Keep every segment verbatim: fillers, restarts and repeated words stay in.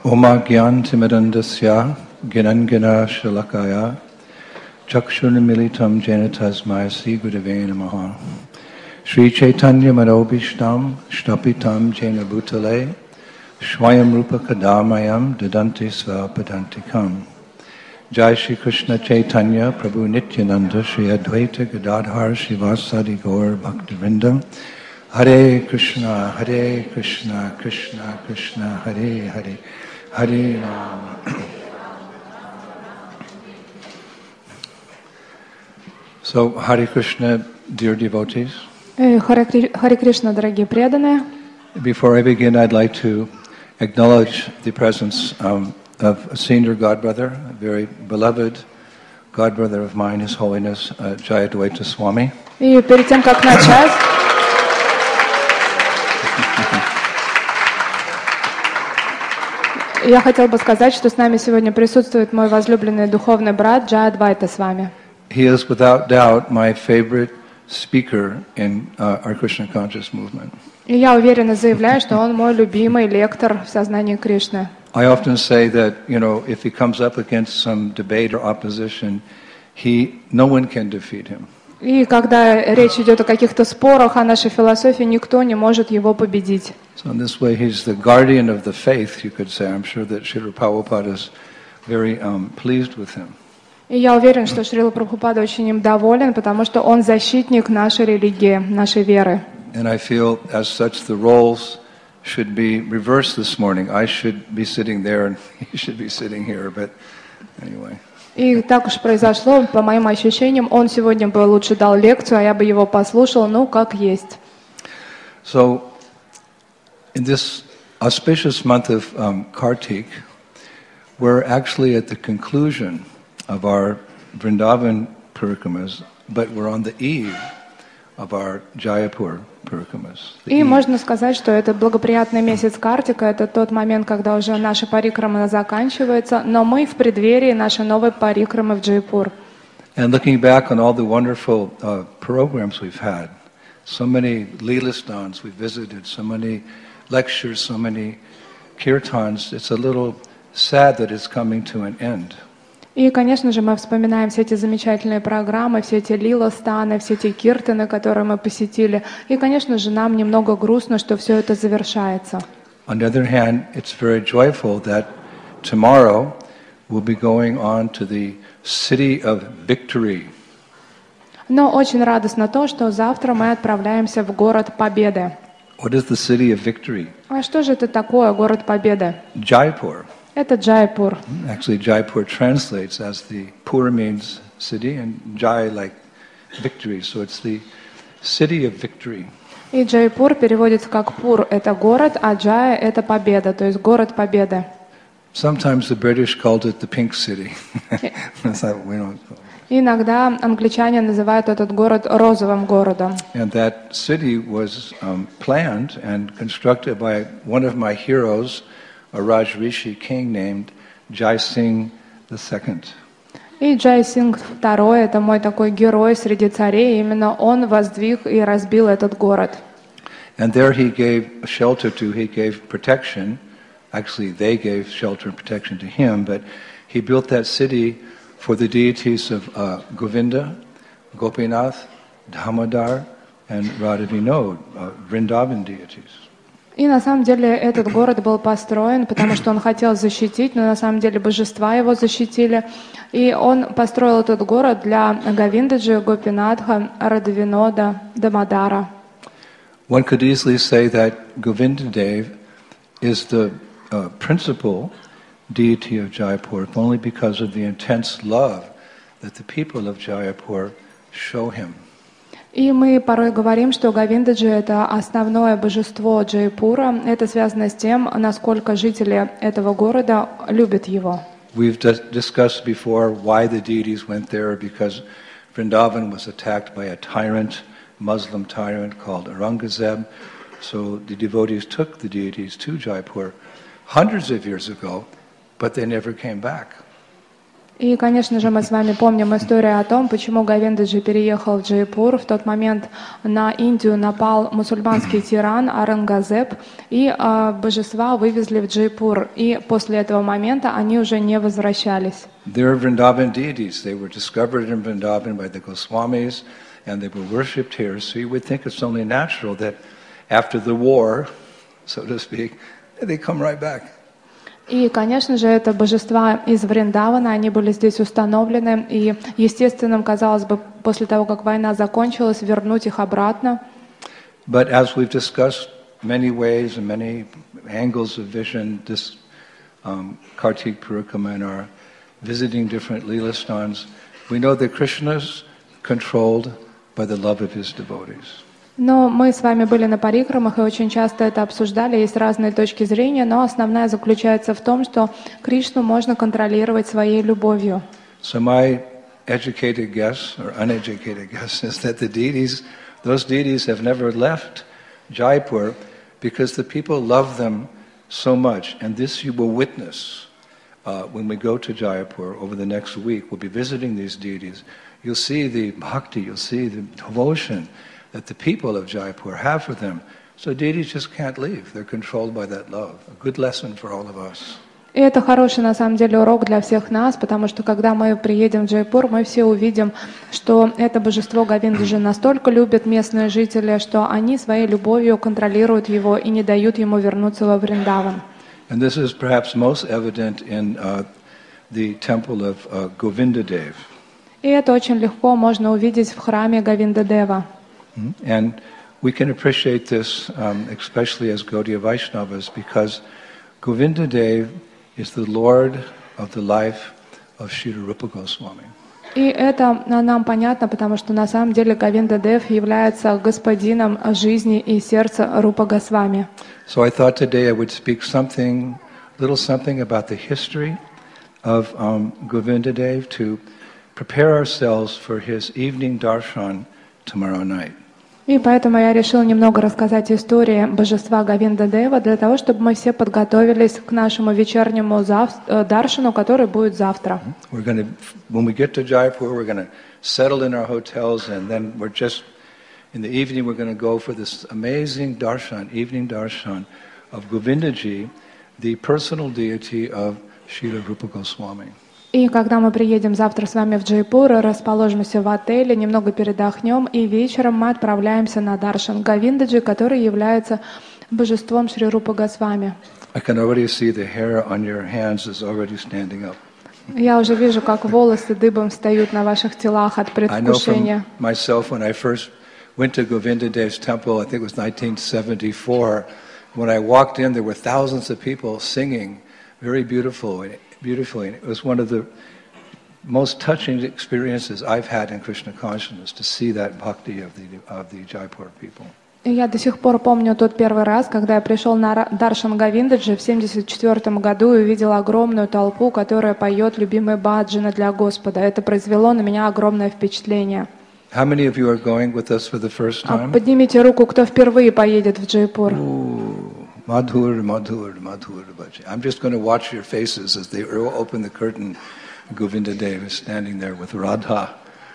Oma Gyan Timidandasya Ginangana Shalakaya Chakshurnamilitam Jena Tasmaya Sri Gurave Namaha Sri Chaitanya Manobishtam Shtapitam Jena Bhutale Shwayam Rupa Kadamayam Dadanti Svapadantikam Jai Shri Krishna Chaitanya Prabhu Nityananda Shri Advaita Gadadhar Shivasadi Gaur Bhaktivinoda Hare Krishna Hare Krishna Krishna Krishna Hare Hare Hare Rama. So, Hare Krishna, dear devotees. Hare Krishna, дорогие преданные. Before I begin, I'd like to acknowledge the presence um, of a senior godbrother, a very beloved godbrother of mine, His Holiness uh, Jayadvaita Swami. И перед тем, как начать, я хотел бы сказать, что с нами сегодня присутствует мой возлюбленный духовный брат Джайадвайта с вами. He is without doubt my favorite speaker in uh, our Krishna conscious movement. И я уверенно заявляю, что он мой любимый лектор в сознании Кришны. I often say that, you know, if he comes up against some debate or opposition, he, no one can defeat him. И когда речь идет о каких-то спорах о нашей философии, никто не может его победить. So in this way, he's the guardian of the faith, you could say. I'm sure that Srila Prabhupada is very um, pleased with him. И я уверен, что Шрила Прабхупада очень им доволен, потому что он защитник нашей религии, нашей веры. And I feel, as such, the roles should be reversed this morning. I should be sitting there, and he should be sitting here. But anyway. И так уж произошло, по моим ощущениям, он сегодня бы лучше дал лекцию, а я бы его послушал, ну, как есть. So, in this auspicious month of um, Kartik, we're actually at the conclusion of our Vrindavan Parikramas, but we're on the eve of our Jayapur Parikramas. И можно сказать, что это благоприятный месяц Картика, это тот момент, когда уже наша парикрама заканчивается, но мы в преддверии нашей новой парикрамы в Джайпур. And looking back on all the wonderful uh, programs we've had, so many Leelastans we've visited, so many lectures, so many kirtans, it's a little sad that it's coming to an end. И, конечно же, мы вспоминаем все эти замечательные программы, все эти лила-станы, все эти киртаны, которые мы посетили. И, конечно же, нам немного грустно, что все это завершается. On the other hand, it's very joyful that tomorrow we'll be going on to the city of victory. Но очень радостно то, что завтра мы отправляемся в город Победы. What is the city of victory? А что же это такое, город Победы? Jaipur. Это Джайпур. Actually, Jaipur translates as the Pur means city and Jai like victory, so it's the city of victory. И Джайпур переводится как Пур — это город, а Джая — это победа, то есть город победы. Sometimes the British called it the pink city. That's not, we don't call it. Иногда англичане называют этот город розовым городом. And that city was um, planned and constructed by one of my heroes, a Rajrishi king named Jai Singh the Second. И Джай Сингх второй — это мой такой герой среди царей, именно он воздвиг и разбил этот город. And there he gave shelter to, he gave protection, actually they gave shelter and protection to him, but he built that city for the deities of uh, Govinda, Gopinath, Damodar, and Radha Vinod, uh, Vrindavan deities. И на самом деле этот город был построен, потому что он хотел защитить, но на самом деле божества его защитили. И он построил этот город для Говиндаджи, Гопинатха, Радhavинода, Дамодара. One could easily say that Govinda Dev is the uh, principal deity of Jaipur, only because of the intense love that the people of Jaipur show him. И мы порой говорим, что Говиндаджи — это основное божество Джайпура. Это связано с тем, насколько жители этого города любят его. We've discussed before why the deities went there, because Vrindavan was attacked by a tyrant, Muslim tyrant called Aurangzeb. So the devotees took the deities to Jaipur hundreds of years ago, but they never came back. И, конечно же, мы с вами помним историю о том, почему Говиндаджи переехал в Джайпур. В тот момент на Индию напал мусульманский тиран Аурангзеб, и э, божества вывезли в Джайпур. И после этого момента они уже не возвращались. They're Vrindavan deities. They were discovered in Vrindavan by the Goswamis, and they were worshipped here. So you would think it's only natural that after the war, so to speak, they come right back. И, конечно же, это божества из Вриндавана, они были здесь установлены, и естественным, казалось бы, после того, как война закончилась, вернуть их обратно. But as we've discussed many ways and many angles of vision, this um, Kartik Purikama and our visiting different Leela stans, we know that Krishna is controlled by the love of his devotees. Но мы с вами были на парикрамах и очень часто это обсуждали, есть разные точки зрения, но основная заключается в том, что Кришну можно контролировать своей любовью. So my educated guess, or uneducated guess, is that the deities, those deities have never left Jaipur because the people love them so much. And this you will witness uh, when we go to Jaipur over the next week. We'll be visiting these deities. You'll see the bhakti, you'll see the devotion that the people of Jaipur have for them. So deities just can't leave. They're controlled by that love. A good lesson for all of us. И это хороший, на самом деле, урок для всех нас, потому что, когда мы приедем в Джайпур, мы все увидим, что это божество Говиндаджи настолько любят местные жители, что они своей любовью контролируют его и не дают ему вернуться во Вриндаван. And this is perhaps most evident in uh, the temple of uh, Govindadev. И это очень легко можно увидеть в храме Говиндадева. And we can appreciate this, um, especially as Gaudiya Vaishnavas, because Govindadev is the Lord of the life of Srila Rupa Goswami. И это нам понятно, потому что на самом деле Говиндадев является господином жизни и сердца Рупа Госвами. So I thought today I would speak something, little something about the history of um, Govindadev to prepare ourselves for his evening darshan tomorrow night. И поэтому я решила немного рассказать истории божества Говиндадева для того, чтобы мы все подготовились к нашему вечернему зав... даршану, который будет завтра. We're going to, when we get to Jaipur, we're going to settle in our hotels, and then we're just in the evening we're going to go for this amazing darshan, evening darshan of Govindaji, the personal deity of Srila Rupa Goswami. И когда мы приедем завтра с вами в Джайпур, расположимся в отеле, немного передохнем, и вечером мы отправляемся на даршан Говиндаджи, который является божеством Шри Рупа Госвами. I can already see the hair on your hands is already standing up. Я уже вижу, как волосы дыбом встают на ваших телах от предвкушения. I know from myself when I first went to Govindadev's temple, I think it was nineteen seventy-four, when I walked in, there were thousands of people singing, very beautiful. Beautifully. It was one of the most touching experiences I've had in Krishna consciousness to see that bhakti of the of the Jaipur people. И я до сих пор помню тот первый раз, когда я пришел на даршан Говиндаджи в семьдесят четвёртом году и увидел огромную толпу, которая поет любимые баджаны для Господа. Это произвело на меня огромное впечатление. How many of you are going with us for the first time? Поднимите руку, кто впервые поедет в Джайпур. Madhur, Madhur, Madhur. I'm just going to watch your faces as they open the curtain. Govindadev is standing there with Radha.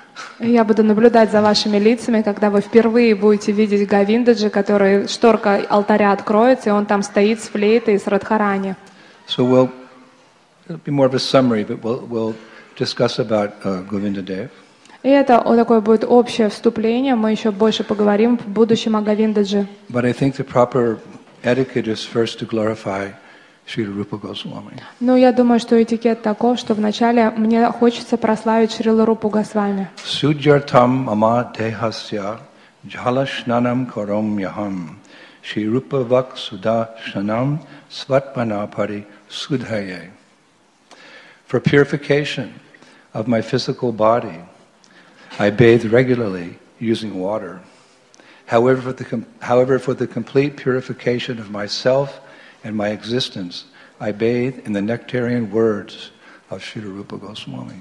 Я буду наблюдать за вашими лицами, когда вы впервые будете видеть Говиндаджи, который шторка алтаря откроется, и он там стоит с флейтой и с Радхарани. So we'll it'll be more of a summary, but we'll we'll discuss about uh, Govindadev. И это вот такое будет общее вступление. Мы еще больше поговорим в будущем о Говиндаджи. But I think the proper etiquette is first to glorify Srila Rupa Goswami. Ну, я думаю, что этикет таков, что вначале мне хочется прославить Шрила Рупу Госвами. Sujartam mama dehasya jalashnanam karom yaham Shri Rupa vak sudha shanam svatmana pari sudhaye. For purification of my physical body, I bathe regularly using water. However, for the, however, for the complete purification of myself and my existence, I bathe in the nectarian words of Srila Rupa Goswami.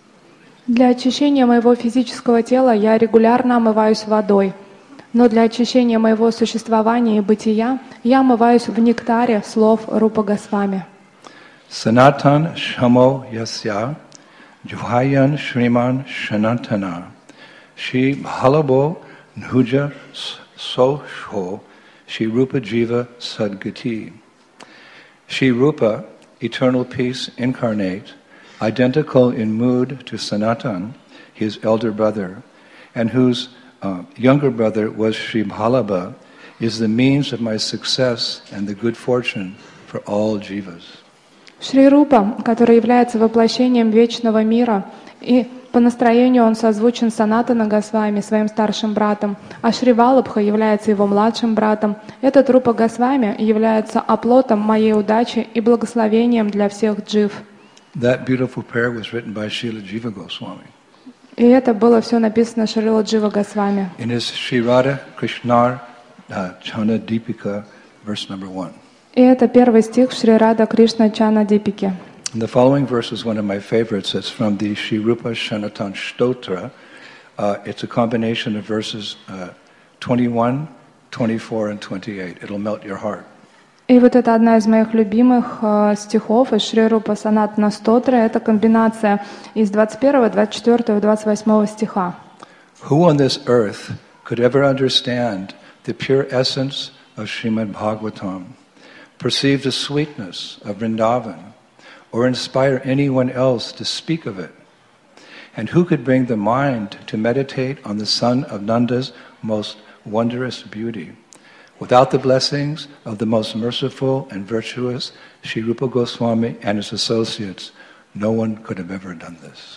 Для очищения моего физического тела я регулярно омываюсь водой, но для очищения моего существования и бытия я омываюсь в нектаре слов Рупа Госвами. Sanatan shamo yasya Juhayan Shriman Shanatana, Shri Bhalabo Nhuja Sosho, Shri Rupa Jiva Sadgati. Shri Rupa, eternal peace incarnate, identical in mood to Sanatan, his elder brother, and whose uh, younger brother was Shri Bhalaba, is the means of my success and the good fortune for all jivas. Шри Рупа, который является воплощением вечного мира, и по настроению он созвучен Санатана Госвами, своим старшим братом, а Шри Валабха является его младшим братом. Этот Рупа Госвами является оплотом моей удачи и благословением для всех джив. That beautiful prayer was written by Srila Jiva Goswami. И это было все написано Шрила Джива Госвами. In his Sri Radha Krishnar uh, Chana Deepika, verse number one. И это первый стих Шри Рада Кришна Чана Дипики. The following verse is one of my favorites. It's from the Shri Rupa Shanatan Stotra. Uh, it's a combination of verses uh, twenty-one, twenty-four, and twenty-eight. It'll melt your heart. И вот это одна из моих любимых э, стихов из Шри Рупа Санатана Стотра. Это комбинация из двадцать первого, двадцать четвёртого и двадцать восьмого стиха. Who on this earth could ever understand the pure essence of Srimad Bhagavatam, perceive the sweetness of Vrindavan, or inspire anyone else to speak of it? And who could bring the mind to meditate on the son of Nanda's most wondrous beauty? Without the blessings of the most merciful and virtuous Sri Rupa Goswami and his associates, no one could have ever done this.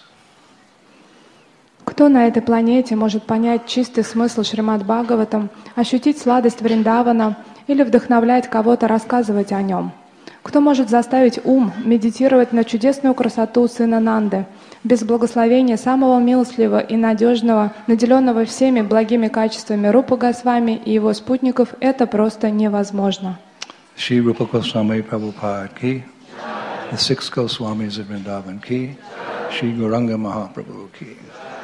Кто на этой планете может понять чистый смысл Шримад Бхагаватам, ощутить сладость Вриндавана или вдохновлять кого-то рассказывать о нем? Кто может заставить ум медитировать на чудесную красоту сына Нанды, без благословения самого милостливого и надежного, наделенного всеми благими качествами Рупа Госвами и его спутников, это просто невозможно. Shri Rupa Goswami Prabhupada ki, the six Goswamis of Vrindavan ki, Shri Gauranga Mahaprabhu ki.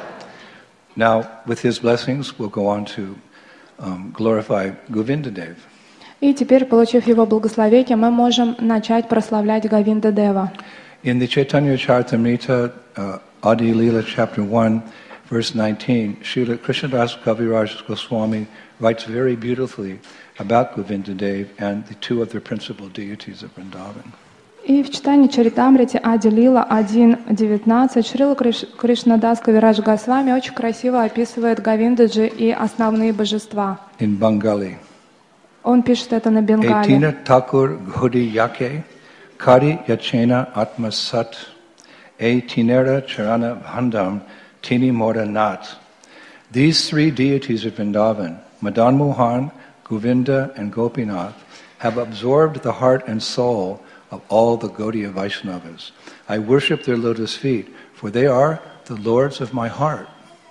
Now, with his blessings, we'll go on to um, glorify Govinda Dev. И теперь, получив его благословение, мы можем начать прославлять Говинда Дева. In the Chaitanya Charitamrita, uh, Adi Leela, chapter one, verse nineteen, Srila Krishnadas Kaviraj Goswami writes very beautifully about Govinda Dev and the two other principal deities of Vrindavan. И в читании Чаритамрити Ади Лила один девятнадцать Шрила Криш, Кришнадас Кавирадж Госвами очень красиво описывает Говиндаджи и основные божества. In Bengali. Он пишет это на бенгале. Etina Thakur Ghudi Yake, Kari Yachena Atma Sat, E Tinera Charana Bhandam, Tini Mora Nat. These three deities of Vrindavan, Madan Mohan, Govinda, and Gopinath, have absorbed the heart and soul of all the Gaudiya Vaishnavas. I worship their lotus feet, for they are the lords of my heart.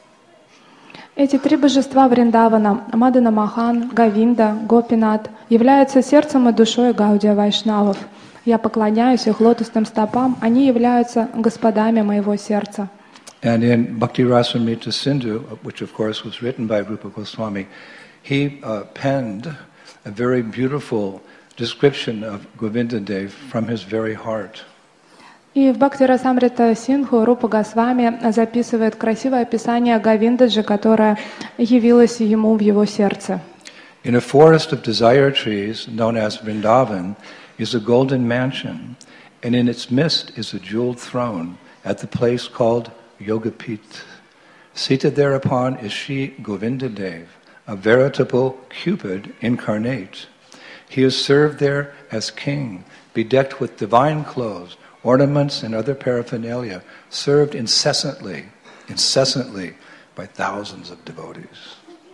Эти три божества Вриндавана, Мадана Махан, Говинда, Гопинат, являются сердцем и душой Гаудия Вайшнавов. Я поклоняюсь их лотосным стопам, они являются господами моего сердца. And in Bhakti Rasamrita Sindhu, which of course was written by Rupa Goswami, he uh, penned a very beautiful description of Govinda Dev from his very heart. И в Бхакти Расамрита Синдху Рупа Госвами записывает красивое описание Говиндаджи, которое явилось ему в его сердце. In a forest of desire trees known as Vrindavan is a golden mansion, and in its midst is a jeweled throne at the place called Yogapith. Seated thereupon is Shri Govinda Dev, a veritable Cupid incarnate. He is served there as king, bedecked with divine clothes, ornaments and other paraphernalia, served incessantly, incessantly by thousands of devotees.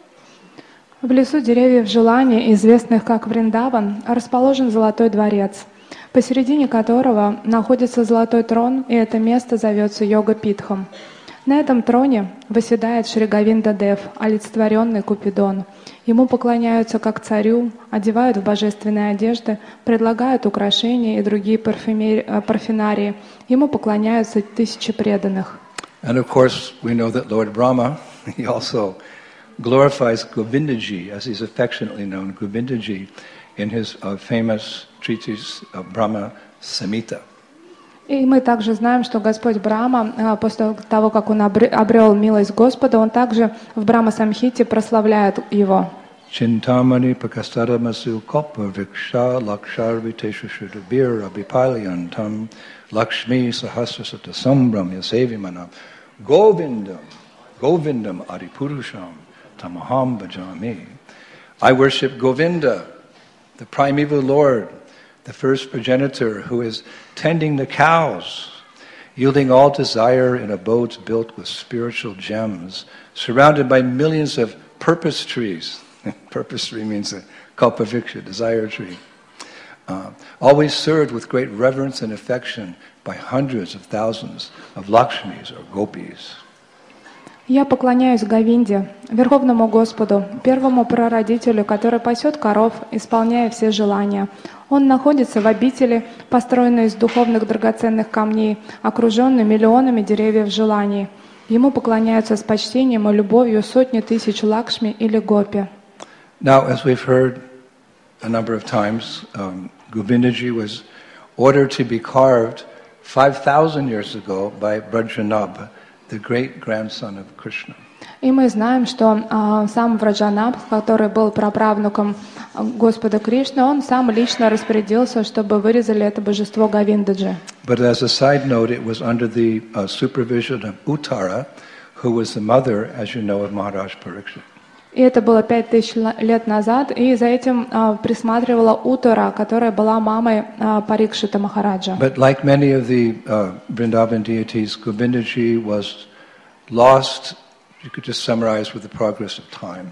В лесу деревьев желаний, известных как Вриндаван, расположен золотой дворец, посередине которого находится золотой трон, и это место зовется Йога-Питхом. На этом троне восседает Шри Говинда Дев, олицетворенный Купидон. Ему поклоняются как царю, одевают в божественные одежды, предлагают украшения и другие парфюмерии. Ему поклоняются тысячи преданных. And of course, we know that Lord Brahma, he also glorifies Govindaji, as he's affectionately known, Govindaji, in his uh, famous treatise of Brahma Samhita. И мы также знаем, что Господь Брахма, после того, как он обрел милость Господа, он также в Брахма-самхите прославляет его. Chintamani pakastaramasu kopa viksha laksharviteshu shudabir abhipalyantam lakshmi sahasrasata sambram yasevimanam govindam govindam adipurusham tamaham bhajami. I worship Govinda, the primeval Lord, the first progenitor who is tending the cows, yielding all desire in abodes built with spiritual gems, surrounded by millions of purpose trees. Purpose tree means a kalpaviksha, desire tree. Uh, always served with great reverence and affection by hundreds of thousands of Lakshmis or gopis. Я поклоняюсь Говинде, Верховному Господу, первому прародителю, который пасет коров, исполняя все желания. Он находится в обители, построенной из духовных драгоценных камней, окруженной миллионами деревьев желаний. Ему поклоняются с почтением и любовью сотни тысяч Лакшми или гопи. Now, as we've heard a number of times, um, Govindaji was ordered to be carved five thousand years ago by Vrajanabha, the great-grandson of Krishna. И мы знаем, что а, сам Враджанабх, который был праправнуком Господа Кришны, он сам лично распорядился, чтобы вырезали это божество Говиндаджи. But as a side note, it was under the uh, supervision of Uttara, who was the mother, as you know, of Maharaj Parikshit. И это было пять тысяч лет назад, и за этим а, присматривала Уттара, которая была мамой а, Парикшита Махараджа. But like many of the uh, Vrindavan deities, Govindaji was lost, you could just summarize, with the progress of time.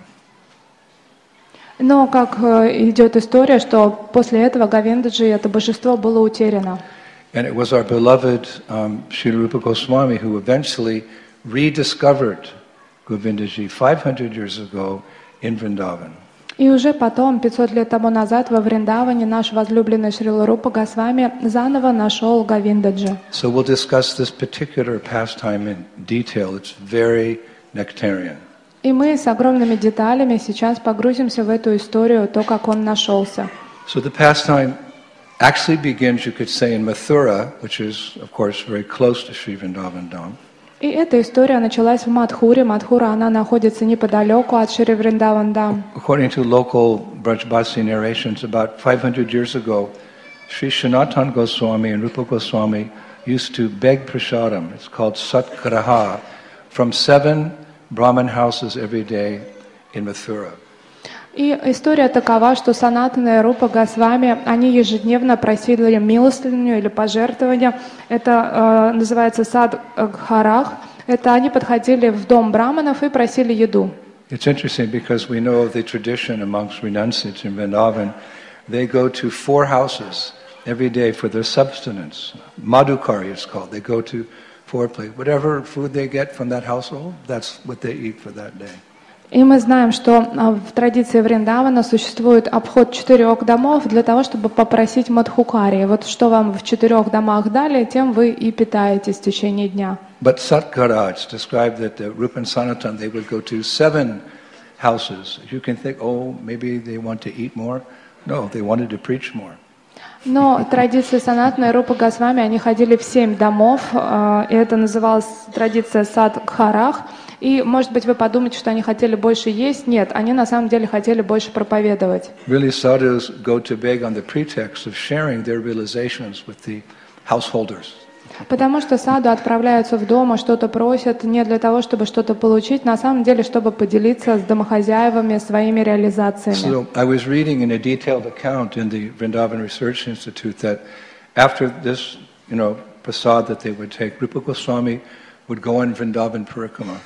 Но как идет история, что после этого Говиндаджи, это божество, было утеряно. And it was our beloved um, Srila Rupa Goswami who eventually rediscovered Govindaji five hundred years ago in Vrindavan. И уже потом, пятьсот лет тому назад, во Вриндаване наш возлюбленный Шрила Рупа Госвами заново нашел Говиндаджи. So we'll discuss this particular pastime in detail. It's very nectarian. И мы с огромными деталями сейчас погрузимся в эту историю, то, как он нашелся. So the pastime actually begins, you could say, in Mathura, which is, of course, very close to Sri Vrindavan Dham. И эта история началась в Мадхуре. Мадхура, она находится неподалеку от Шри Вриндаван Dham. According to local Brajbasi narrations, about five hundred years ago, Sri Sanatana Goswami and Rupa Goswami used to beg prasadam. It's called Satgraha, from seven Brahmin houses every day in Mathura. И история такова, что Санатана и Рупа Госвами, они ежедневно просили милостыню или пожертвования. Это э, называется сад Гхарах. Это они подходили в дом браманов и просили еду. It's interesting because we know of the tradition amongst renunciates in Vrindavan. They go to four houses every day for their subsistence. Madhukari is called. They go to four places. Whatever food they get from that household, that's what they eat for that day. И мы знаем, что в традиции Вриндавана существует обход четырех домов для того, чтобы попросить мадхукари. Вот что вам в четырех домах дали, тем вы и питаетесь в течение дня. But Satgara, it's described that the Rupa and Sanatana, they would go to seven houses. You can think, oh, maybe they want to eat more. No, they wanted to preach more. Но традиция Санатана и Рупа Госвами, они ходили в семь домов, и это называлась традиция сад Гхарах. И, может быть, вы подумаете, что они хотели больше есть. Нет, они на самом деле хотели больше проповедовать. Really, sadhus go to beg on the pretext of sharing their realizations with the householders. Потому что саду отправляются в дом, что-то просят не для того, чтобы что-то получить, на самом деле, чтобы поделиться с домохозяевами своими реализациями. So I was reading in a detailed account in the Vrindavan Research Institute that after this, you know, prasad that they would take, Rupa Goswami would go on Vrindavan Parikrama.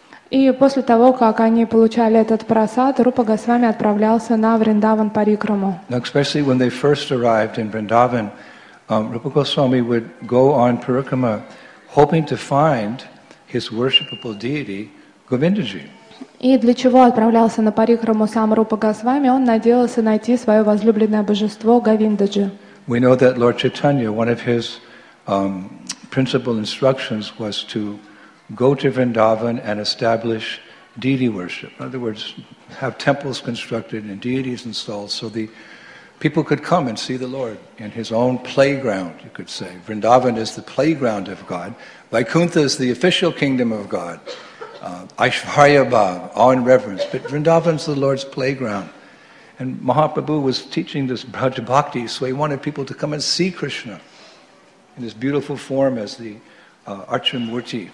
И после того, как они получали этот прасад, Рупа Госвами отправлялся на Вриндаван Парикраму. Now, especially when they first arrived in Vrindavan, um, Rupa Goswami would go on Parikrama hoping to find his worshipable deity, Govindaji. И для чего отправлялся на Парикраму сам Рупа Госвами? Он надеялся найти свое возлюбленное божество Говиндаджи. We know that Lord Chaitanya, one of his um, principal instructions was to go to Vrindavan and establish deity worship. In other words, have temples constructed and deities installed. So the people could come and see the Lord in his own playground, you could say. Vrindavan is the playground of God. Vaikuntha is the official kingdom of God. Uh, Aishvarya Bhav, awe and reverence. But Vrindavan is the Lord's playground. And Mahaprabhu was teaching this Braja Bhakti, so he wanted people to come and see Krishna in his beautiful form as the uh, Archamurti.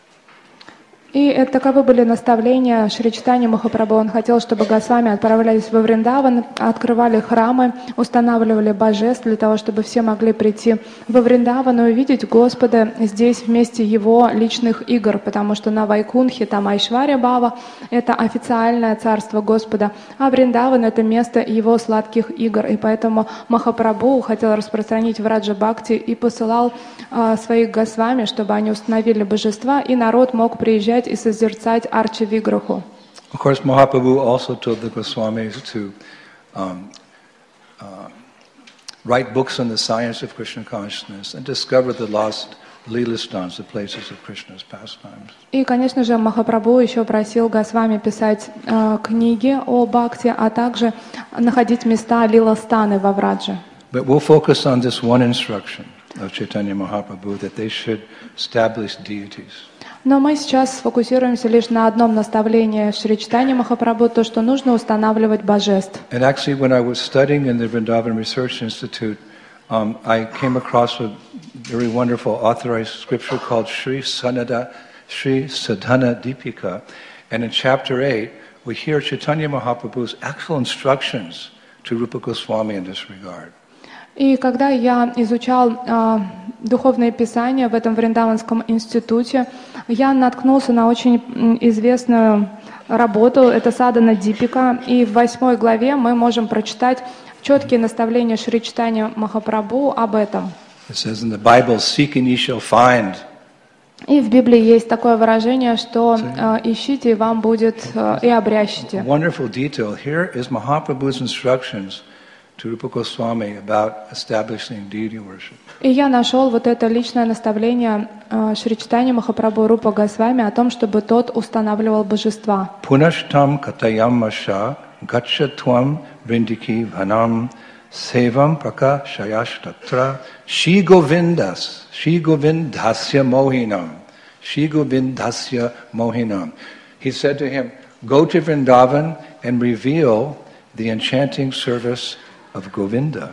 И это таковы были наставления Шри Чайтанья Махапрабху. Он хотел, чтобы Госвами отправлялись во Вриндаван, открывали храмы, устанавливали божеств для того, чтобы все могли прийти во Вриндаван и увидеть Господа здесь вместе его личных игр, потому что на Вайкунхе там Айшварья Бхава — это официальное царство Господа, а Вриндаван — это место его сладких игр. И поэтому Махапрабху хотел распространить Враджа Бхакти и посылал а, своих Госвами, чтобы они установили божества, и народ мог приезжать и созерцать Арча Виграху. Of course, Mahaprabhu also told the Goswamis to um, uh, write books on the science of Krishna consciousness and discover the lost Lilastans, the places of Krishna's pastimes. И, конечно же, Махапрабху еще просил Госвами писать э, книги о Бхакти, а также находить места Лиластаны во Врадже. But we'll focus on this one instruction of Chaitanya Mahaprabhu, that they should establish deities. Но мы сейчас сфокусируемся лишь на одном наставлении Шри Чайтанья Махапрабху, то, что нужно устанавливать божеств. And actually, when I was studying in the Vrindavan Research Institute, um, I came across a very wonderful authorized scripture called Sri Sanada, Sri Sadhana Deepika. And in chapter eight, we hear Chaitanya Mahaprabhu's actual instructions to Rupa Goswami in this regard. И когда я изучал э, духовные писания в этом Вриндаванском институте, я наткнулся на очень известную работу, это Садана Дипика, и в восьмой главе мы можем прочитать четкие наставления Шри Чайтанья Махапрабху об этом. It says in the Bible, "Seek and ye shall find." И в Библии есть такое выражение, что э, ищите, и вам будет, э, и обрящите. Wonderful detail. Here is Mahaprabhu's instructions to Rupa Goswami about establishing deity worship. И я нашел вот это личное наставление э, Шри Чайтанья Махапрабху Рупа Госвами о том, чтобы тот устанавливал божества. Punashtam katayam masha gachatvam vrindiki vanam sevam prakashayas tatra Shri Govindas Shri Govindasya mohinam Shri Govindasya mohinam. He said to him, go to Vrindavan and reveal the enchanting service of Govinda.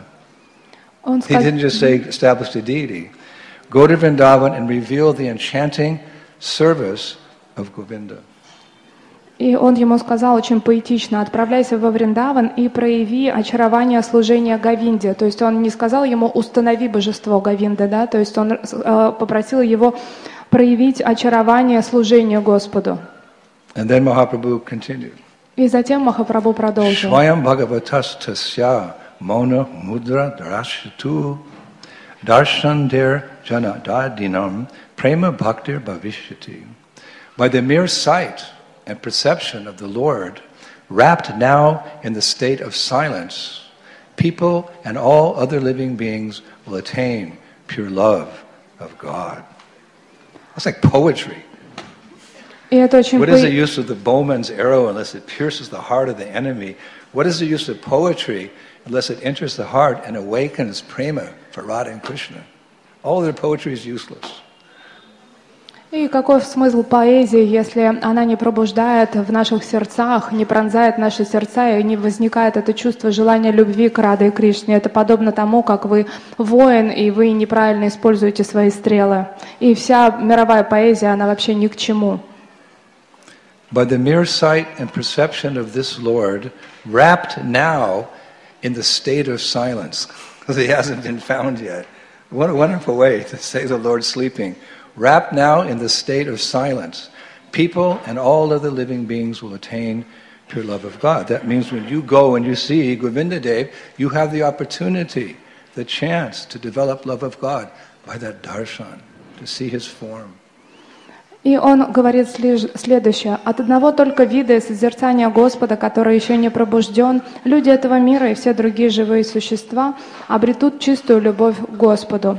Он He didn't just say establish the deity. Go to Vrindavan and reveal the enchanting service of Govinda. И он ему сказал очень поэтично: отправляйся во Вриндаван и прояви очарование служения Говинде. То есть он не сказал ему установи божество Говинда, да, то есть он э, попросил его проявить очарование служения Господу. And then Mahaprabhu continued. И затем Махапрабху продолжил. Swayam bhagavatas tasya mona mudra darashatu darshan der jana dadinam prema bhaktir bhavishyati. By the mere sight and perception of the Lord, wrapped now in the state of silence, people and all other living beings will attain pure love of God. That's like poetry. What is the use of the bowman's arrow unless it pierces the heart of the enemy? What is the use of poetry unless it enters the heart and awakens prema for Radha and Krishna? All their poetry is useless. И какой смысл поэзии, если она не пробуждает в наших сердцах, не пронзает наши сердца, и не возникает это чувство желания любви к Раде и Кришне? Это подобно тому, как вы воин, и вы неправильно используете свои стрелы. И вся мировая поэзия, она вообще ни к чему. By the mere sight and perception of this Lord, wrapped now in the state of silence, because he hasn't been found yet. What a wonderful way to say the Lord sleeping. Wrapped now in the state of silence, people and all other living beings will attain pure love of God. That means when you go and you see Govinda Dev, you have the opportunity, the chance to develop love of God by that darshan, to see His form. И он говорит следующее: от одного только вида и созерцания Господа, который еще не пробужден, люди этого мира и все другие живые существа обретут чистую любовь к Господу.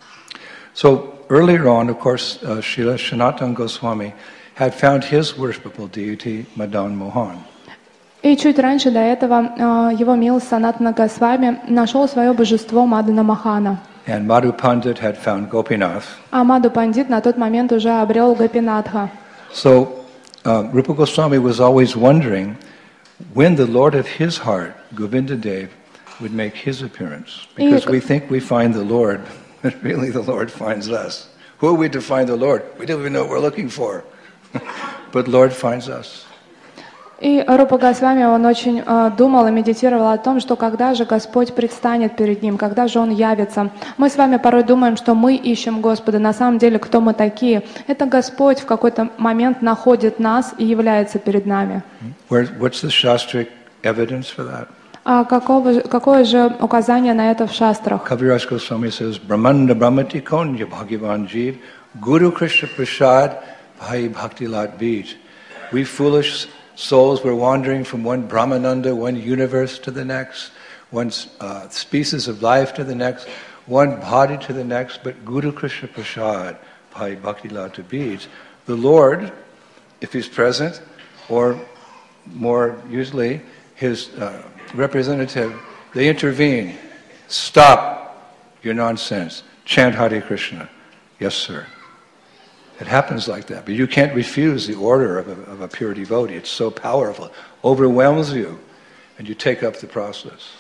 So earlier on, of course, uh, Srila Sanatana Goswami had found his worshipable deity, Madan Mohan. И чуть раньше до этого а, его милость Санатана Госвами нашел свое божество Мадана Махана. And Madhu Pandit had found Gopinath. А Маду Пандит на тот момент уже обрел Гопинатха. So uh, Rupa Goswami was always wondering when the Lord of his heart, Govinda Dev, would make his appearance. Because we think we find the Lord, but really the Lord finds us. Who are we to find the Lord? We don't even know what we're looking for. But Lord finds us. И Рупа Госвами, он очень э, думал и медитировал о том, что когда же Господь предстанет перед ним, когда же Он явится. Мы с вами порой думаем, что мы ищем Господа. На самом деле, кто мы такие? Это Господь в какой-то момент находит нас и является перед нами. Where, what's the Shastric evidence for that? А какого, какое же указание на это в шастрах? Kaviraj Goswami says, Brahmanda Brahmati Konya Bhagavan Jeev, Guru Krishna Prasad, Bhai Bhakti Lat Beej. We foolish souls were wandering from one Brahmananda, one universe to the next, one uh, species of life to the next, one body to the next, but Guru Krishna Prasad, Bhai Bhakti Lat Beej. The Lord, if He's present, or more usually His uh, representative, they intervene. Stop your nonsense. Chant Hare Krishna. Yes, sir. It happens like that. But you can't refuse the order of a, of a pure devotee. It's so powerful. Overwhelms you. And you take up the process.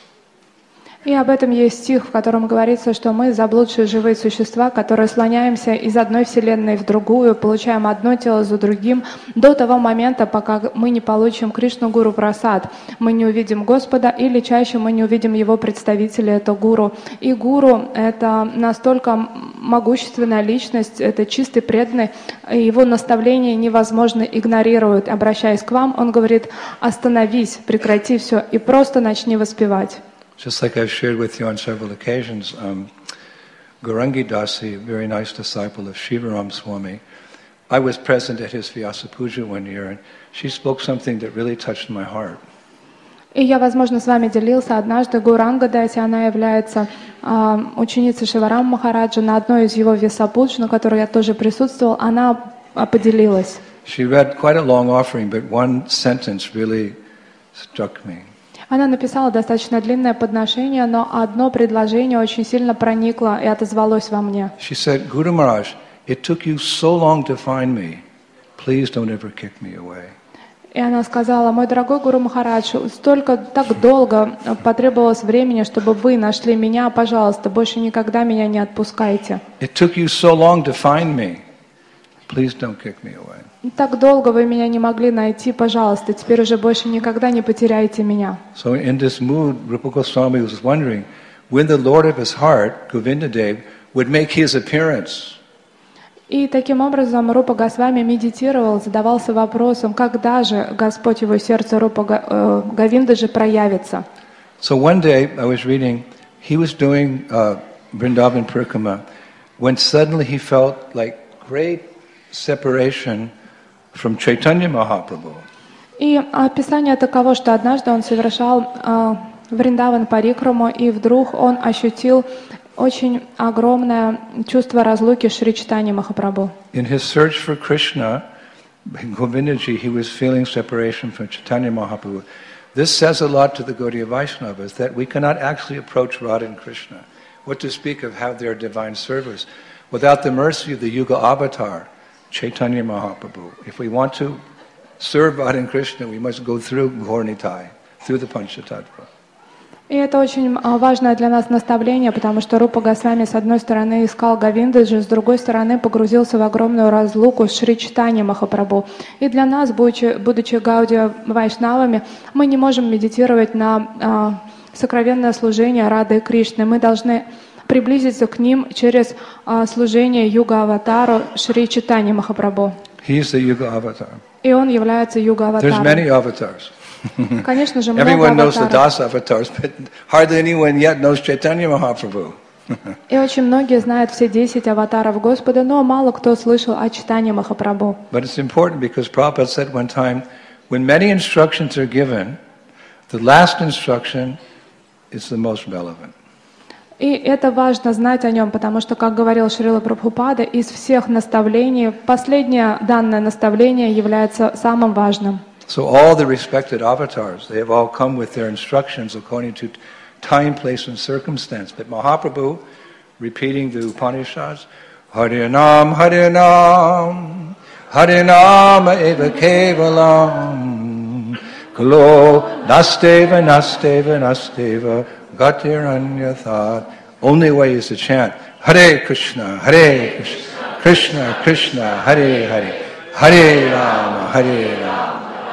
И об этом есть стих, в котором говорится, что мы заблудшие живые существа, которые слоняемся из одной вселенной в другую, получаем одно тело за другим, до того момента, пока мы не получим Кришну Гуру Прасад. Мы не увидим Господа, или чаще мы не увидим Его представителя, это Гуру. И Гуру — это настолько могущественная личность, это чистый преданный, и Его наставления невозможно игнорировать. Обращаясь к вам, Он говорит: остановись, прекрати все и просто начни воспевать. Just like I've shared with you on several occasions, um, Gaurangi Dasi, a very nice disciple of Shivaram Swami, I was present at his Vyasa Puja one year, and she spoke something that really touched my heart. И я, возможно, с вами делился однажды. Гауранга Даси, она является э, ученицей Шиварам Махараджа. На одной из его Вьясапудж, на которой я тоже присутствовал, она э, поделилась. She read quite a long offering, but one sentence really struck me. Она написала достаточно длинное подношение, но одно предложение очень сильно проникло и отозвалось во мне. She said, Guru Maharaj, it took you so long to find me. Please don't ever kick me away. И она сказала: мой дорогой Гуру Махарадж, столько, так долго потребовалось времени, чтобы вы нашли меня, пожалуйста, больше никогда меня не отпускайте. It took you so long to find me. Please don't kick me away. Так долго вы меня не могли найти, пожалуйста, теперь уже больше никогда не потеряйте меня. So in this mood, Rupa Goswami was wondering when the Lord of his heart, Govinda Dev, would make his appearance. И таким образом Рупа Госвами медитировал, задавался вопросом, когда же Господь его сердце Рупа э, Говиндаджи проявится. So one day I was reading, he was doing uh, Vrindavan Parikrama, when suddenly he felt like great separation from Chaitanya Mahaprabhu. И описание таково, что однажды он совершал э, Вриндаван Парикраму, и вдруг он ощутил очень огромное чувство разлуки с Шри Чайтанья Махапрабху. In his search for Krishna, Govindaji, he was feeling separation from Chaitanya Mahaprabhu. This says a lot to the Gaudiya Vaishnavas that we cannot actually approach Radha and Krishna. What to speak of have their divine service without the mercy of the Yuga avatar, Chaitanya Mahaprabhu. If we want to serve Radha and Krishna, we must go through Gaur Nitai, through the Panchatattva. И это очень важное для нас наставление, потому что Рупа Госвами с одной стороны искал Говиндаджи, с другой стороны погрузился в огромную разлуку с Шри Чайтаньей Махапрабху. И для нас, будучи, будучи Гаудия Вайшнавами, мы не можем медитировать на а, сокровенное служение Рады и Кришны. Мы должны приблизиться к ним через а, служение Юга-аватару Шри Чайтаньи Махапрабху. He is the Yuga avatar. И он является Юга-аватаром. There's many avatars. Конечно же, много Everyone knows the аватаров. Das avatars, but hardly anyone yet knows Chaitanya Mahaprabhu. И очень многие знают все десять аватаров Господа, но мало кто слышал о Чайтанье Махапрабху. But it's important because Prabhupada said one time, when many instructions are given, the last instruction is the most relevant. И это важно знать о нем, потому что, как говорил Шрила Прабхупада, из всех наставлений последнее данное наставление является самым важным. So all the respected avatars, they have all come with their instructions according to time, place, and circumstance. But Mahaprabhu, repeating the Upanishads, Harinam, Harinam, Harinam eva kevalam, Kalo nasteva, nasteva, nasteva, gatiranyathat. Only way is to chant, Hare Krishna, Hare Krishna, Krishna, Krishna, Hare Hare, Hare Rama, Hare Rama.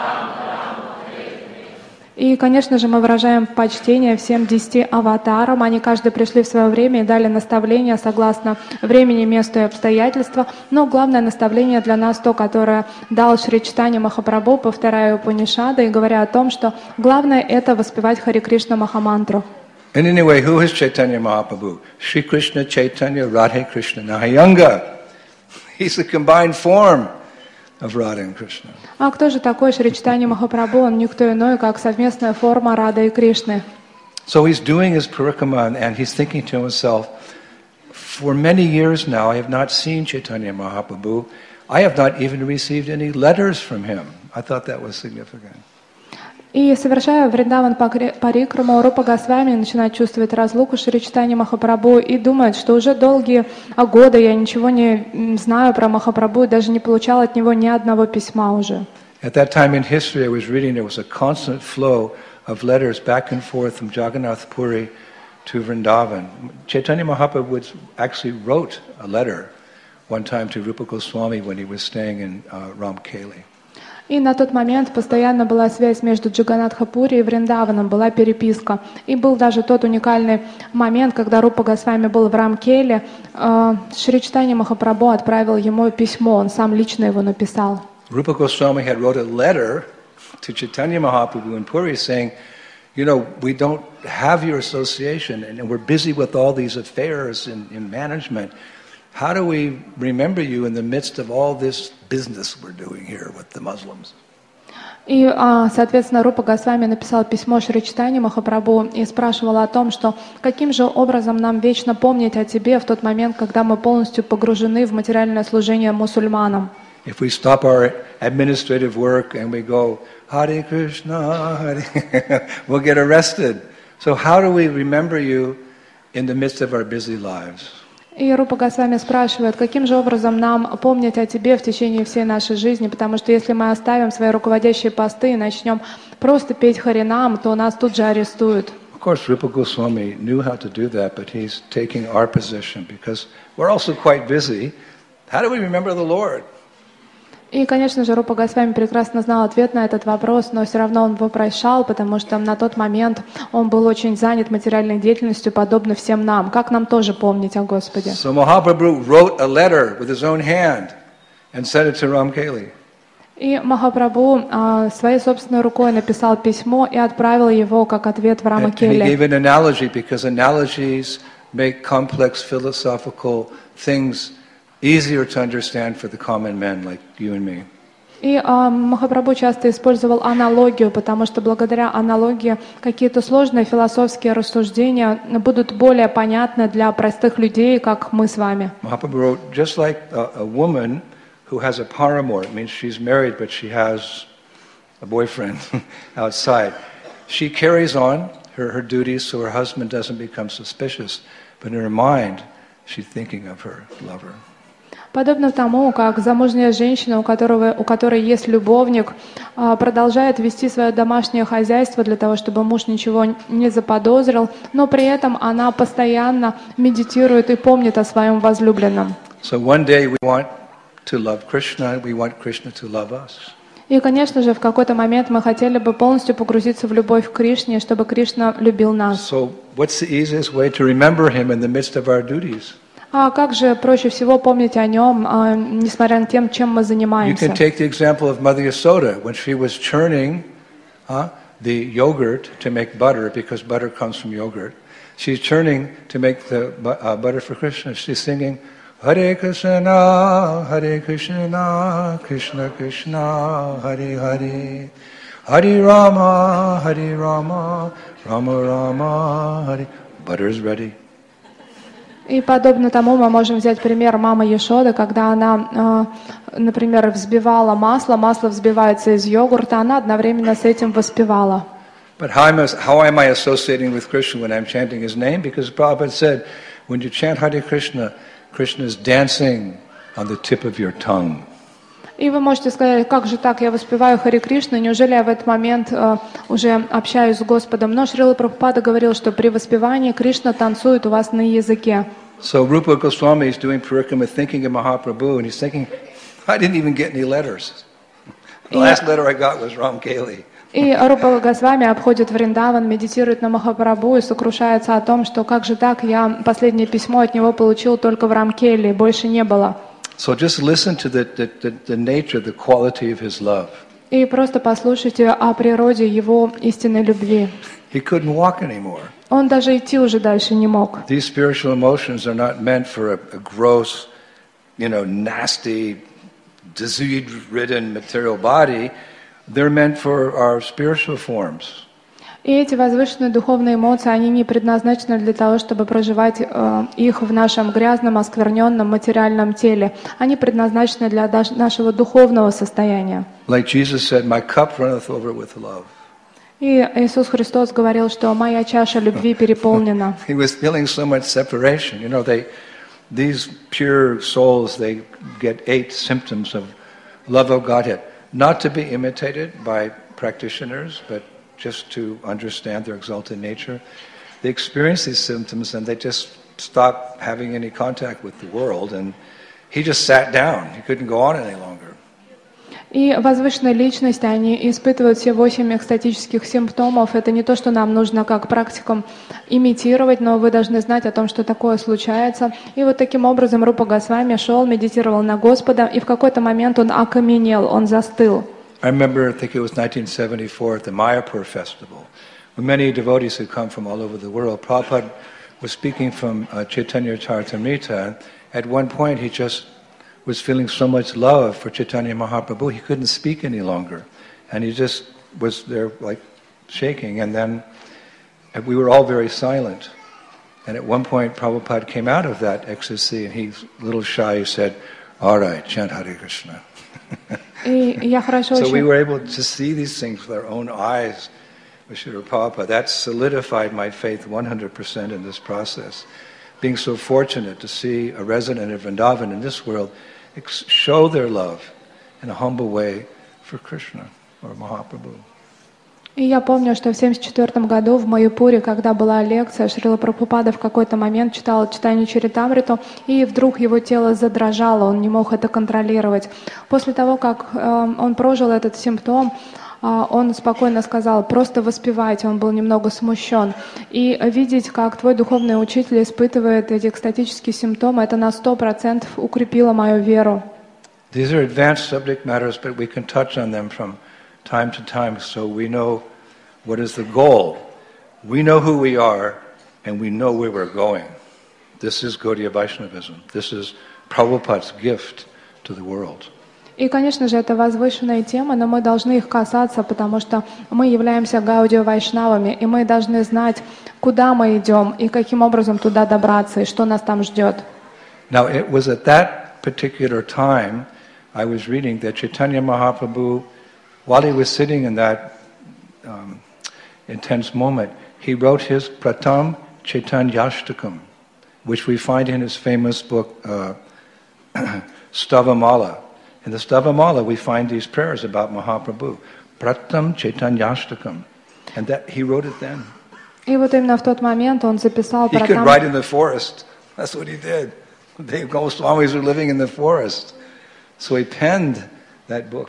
И, конечно же, мы выражаем почтение всем десяти аватарам. Они каждый пришли в свое время и дали наставления согласно времени, месту и обстоятельствам. Но главное наставление для нас то, которое дал Шри Чайтанья Махапрабху, повторяя Упанишады и говоря о том, что главное — это воспевать Харе Кришна Махамантру. And anyway, who is Chaitanya Mahaprabhu? Shri Krishna Chaitanya Radhe Krishna Nahayanga. He's the combined form of Radha and Krishna. А кто же такой Шри Чайтанья Махапрабху? Он никто иной, как совместная форма Рады и Кришны. So he's doing his parikrama and he's thinking to himself, for many years now I have not seen Chaitanya Mahaprabhu. I have not even received any letters from him. I thought that was significant. И, совершая Вриндаван парикраму, Рупа Госвами начинает чувствовать разлуку Шри Чайтанья Махапрабху и думает, что уже долгие годы я ничего не знаю про Махапрабху, даже не получал от него ни одного письма уже. At that time in history I was reading, there was a constant flow of letters back and forth from Jagannath Puri to Vrindavan. Chaitanya Mahaprabhu actually wrote a letter one time to Rupa Goswami when he was staying in uh, Ramkeli. И на тот момент постоянно была связь между Джаганатха-Пури и Вриндаваном, была переписка. И был даже тот уникальный момент, когда Рупа Госвами был в Рамкеле, э, Шри Чайтанья Махапрабху отправил ему письмо, он сам лично его написал. Rupa Goswami had wrote a letter to Chaitanya Mahaprabhu in Puri saying, you know, we don't have your association and we're busy with all these affairs in, in management. How do we remember you in the midst of all this business we're doing here with the Muslims? И, соответственно, Рупа Госвами написал письмо Шри Чайтанье Махапрабху и спрашивал о том, что каким же образом нам вечно помнить о тебе в тот момент, когда мы полностью погружены в материальное служение мусульманам. If we stop our administrative work and we go, Hare Krishna, Hare, we'll get arrested. So how do we remember you in the midst of our busy lives? И Рупа Госвами спрашивает, каким же образом нам помнить о тебе в течение всей нашей жизни, потому что если мы оставим свои руководящие посты и начнем просто петь Харинам, то нас тут же арестуют. Of course, Rupa Goswami knew how to do that, but he's taking our position because we're also quite busy. How do we remember the Lord? И, конечно же, Рупа Госвами прекрасно знал ответ на этот вопрос, но все равно он его прощал, потому что на тот момент он был очень занят материальной деятельностью, подобно всем нам. Как нам тоже помнить о Господе? So Mahaprabhu wrote a letter with his own hand and sent it to Ramkeli. И Махапрабху а, своей собственной рукой написал письмо и отправил его как ответ в Рамакеле. And he gave an analogy because analogies make complex philosophical things easier to understand for the common men like you and me. И а, Махапрабху часто использовал аналогию, потому что благодаря аналогии какие-то сложные философские рассуждения будут более понятны для простых людей, как мы с вами. Mahaprabhu wrote, just like a, a woman who has a paramour, it means she's married but she has a boyfriend outside. She carries on her, her duties so her husband doesn't become suspicious, but in her mind she's thinking of her lover. Подобно тому, как замужняя женщина, у, которого, у которой есть любовник, продолжает вести свое домашнее хозяйство для того, чтобы муж ничего не заподозрил, но при этом она постоянно медитирует и помнит о своем возлюбленном. So one day we want to love Krishna, we want Krishna to love us. И, конечно же, в какой-то момент мы хотели бы полностью погрузиться в любовь к Кришне, чтобы Кришна любил нас. So what's the easiest way to remember him in the midst of our duties? А как же проще всего помнить о нем, а, несмотря на тем, чем мы занимаемся? You can take the example of Mother Yasoda when she was churning uh, the yogurt to make butter, because butter comes from yogurt. She's churning to make the uh, butter for Krishna. She's singing, Hare Krishna, Hare Krishna, Krishna Krishna, Hare Hare, Hare Rama, Hare Rama, Rama Rama, Hare. Butter is ready. И подобно тому мы можем взять пример мамы Ешоды, когда она, например, взбивала масло, масло взбивается из йогурта, она одновременно с этим воспевала. But how am, I, how am I associating with Krishna when I'm chanting his name? Because Prabhupada said, when you chant Hare Krishna, Krishna is dancing on the tip of your tongue. И вы можете сказать, как же так, я воспеваю Харе Кришну, неужели я в этот момент э, уже общаюсь с Господом? Но Шрила Прабхупада говорил, что при воспевании Кришна танцует у вас на языке. So Rupa Goswami is doing parikrama thinking of Mahaprabhu, and he's thinking, I didn't even get any letters. The last letter I got was Ram Keli. И Рупа Госвами обходит Вриндаван, медитирует на Махапрабху и сокрушается о том, что как же так, я последнее письмо от него получил только в Рамкеле, больше не было. So just listen to the, the, the, the nature, the quality of his love. И просто послушайте о природе его истинной любви. He couldn't walk anymore. Он даже идти уже дальше не мог. These spiritual emotions are not meant for a, a gross, you know, nasty, disease-ridden material body. They're meant for our spiritual forms. И эти возвышенные духовные эмоции, они не предназначены для того, чтобы проживать э, их в нашем грязном, оскверненном материальном теле. Они предназначены для нашего духовного состояния. Like Jesus said, my cup runneth over with love. И Иисус Христос говорил, что моя чаша любви переполнена. He was feeling so much separation. You know, they, these pure souls, they get eight symptoms of love of Godhead, not to be imitated by practitioners, but just to understand their exalted nature. They experience these symptoms and they just stop having any contact with the world, and he just sat down. He couldn't go on any longer. И возвышенные личности, они испытывают все восемь экстатических симптомов. Это не то, что нам нужно как практикам имитировать, но вы должны знать о том, что такое случается. И вот таким образом Рупа Госвами шел, медитировал на Господа, и в какой-то момент он окаменел, он застыл. I remember, I think it was nineteen seventy-four at the Mayapur festival, when many devotees had come from all over the world. Prabhupada was speaking from uh, Chaitanya Charitamrita. At one point, he just was feeling so much love for Chaitanya Mahaprabhu, he couldn't speak any longer. And he just was there like shaking. And then we were all very silent. And at one point, Prabhupada came out of that ecstasy, and he's a little shy. He said, all right, chant Hare Krishna. So we were able to see these things with our own eyes with Srila Prabhupada. That solidified my faith one hundred percent in this process. Being so fortunate to see a resident of Vrindavan in this world show their love in a humble way for Krishna or Mahaprabhu. И я помню, что в семьдесят четвёртом году в Майяпуре, когда была лекция, Шрила Прабхупада в какой-то момент читал Чайтанью Чаритамриту, и вдруг его тело задрожало, он не мог это контролировать. После того, как э, он прожил этот симптом, э, он спокойно сказал, просто воспевайте, он был немного смущен. И видеть, как твой духовный учитель испытывает эти экстатические симптомы, это на сто процентов укрепило мою веру. These are advanced subject matters, but we can touch on them from time to time, so we know what is the goal. We know who we are, and we know where we're going. This is Gaudiya Vaishnavism. This is Prabhupada's gift to the world. И, конечно же, это возвышенная тема, но мы должны их касаться, потому что мы являемся Гаудия Вайшнавами, и мы должны знать, куда мы идем, и каким образом туда добраться, и что нас там ждет. Now, it was at that particular time I was reading that Chaitanya Mahaprabhu, while he was sitting in that um, intense moment, he wrote his Pratam Chaitanyashtakam, which we find in his famous book, uh, Stavamala. In the Stavamala, we find these prayers about Mahaprabhu. Pratam Chaitanyashtakam. And that he wrote it then. И вот именно в тот момент он записал He could write in the forest. That's what he did. The Goswamis were living in the forest. So he penned that book.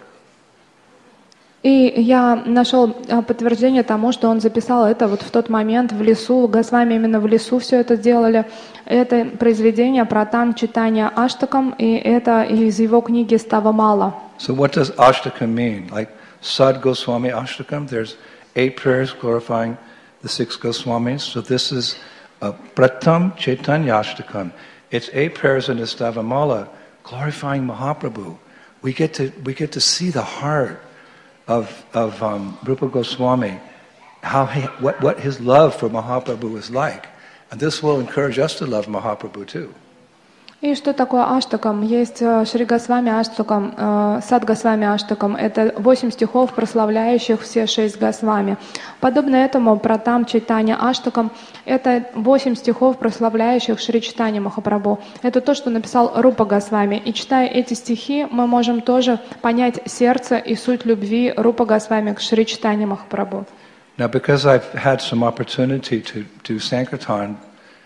И я нашел подтверждение тому, что он записал это вот в тот момент в лесу. Госвами именно в лесу все это делали. Это произведение Пратам Чайтанья Аштакам, и это из его книги Ставамала. So what does Ashtakam mean? Like Sad Goswami Ashtakam, there's eight prayers glorifying the six Goswamis. So this is a Pratam Chaitanya Ashtakam. It's eight prayers in the Stavamala glorifying Mahaprabhu. We get to we get to see the heart of of um, Rupa Goswami, how he, what what his love for Mahaprabhu was like, And this will encourage us to love Mahaprabhu too. И что такое аштакам? Есть Шри Госвами Аштакам, э, Сад Госвами Аштакам. Это восемь стихов, прославляющих все шесть Госвами. Подобно этому Пратам Чайтанья Аштакам — это восемь стихов, прославляющих Шри Чайтанья Махапрабху. Это то, что написал Рупа Госвами. И читая эти стихи, мы можем тоже понять сердце и суть любви Рупа Госвами к Шри Чайтанья Махапрабху. Now, because I've had some opportunity to do Sankirtan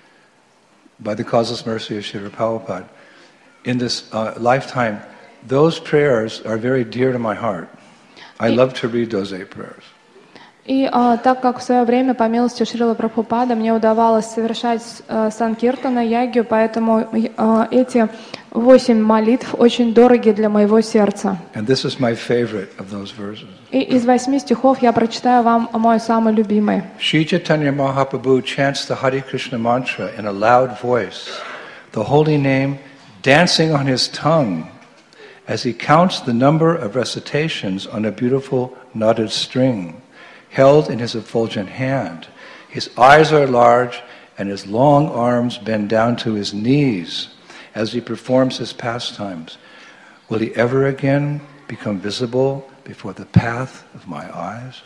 by the causeless mercy of Srila Prabhupada, in this uh, lifetime, those prayers are very dear to my heart. I love to read those eight prayers. И а, так как в свое время, по милости Шрила Прабхупада, мне удавалось совершать а, санкиртана, ягью, поэтому а, эти восемь молитв очень дороги для моего сердца. And this is my favorite of those verses. И из восьми стихов я прочитаю вам мой самый любимый. Shri Chaitanya Mahaprabhu chants the Hare Krishna mantra in a loud voice, the holy name dancing on his tongue, as he counts the number of recitations on a beautiful knotted string, held in his effulgent hand. His eyes are large, and his long arms bend down to his knees as he performs his pastimes. Will he ever again become visible before the path of my eyes?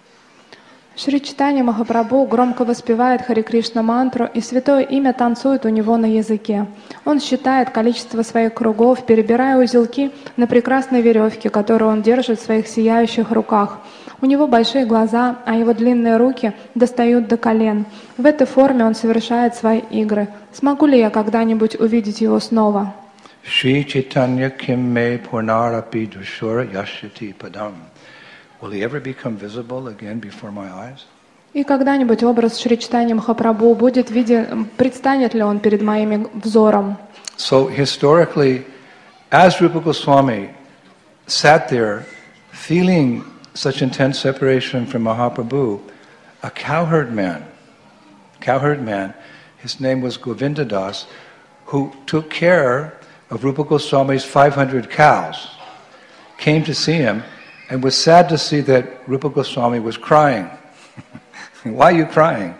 Шри Чайтанья Махапрабху громко воспевает Харе Кришна мантру, и святое имя танцует у него на языке. Он считает количество своих кругов, перебирая узелки на прекрасной веревке, которую он держит в своих сияющих руках. У него большие глаза, а его длинные руки достают до колен. В этой форме он совершает свои игры. Смогу ли я когда-нибудь увидеть его снова? Shri Chaitanya Kim Me Purnarapi Dushura Yashati Padam. Will he ever become visible again before my eyes? И когда-нибудь образ Шри Чайтаньи Махапрабху будет виден, предстанет ли он перед моим взором? So historically, as Rupa Goswami sat there feeling such intense separation from Mahaprabhu, a cowherd man, cowherd man, his name was Govinda Das, who took care of Rupa Goswami's five hundred cows, came to see him and was sad to see that Rupa Goswami was crying. Why are you crying?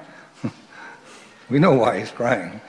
We know why he's crying.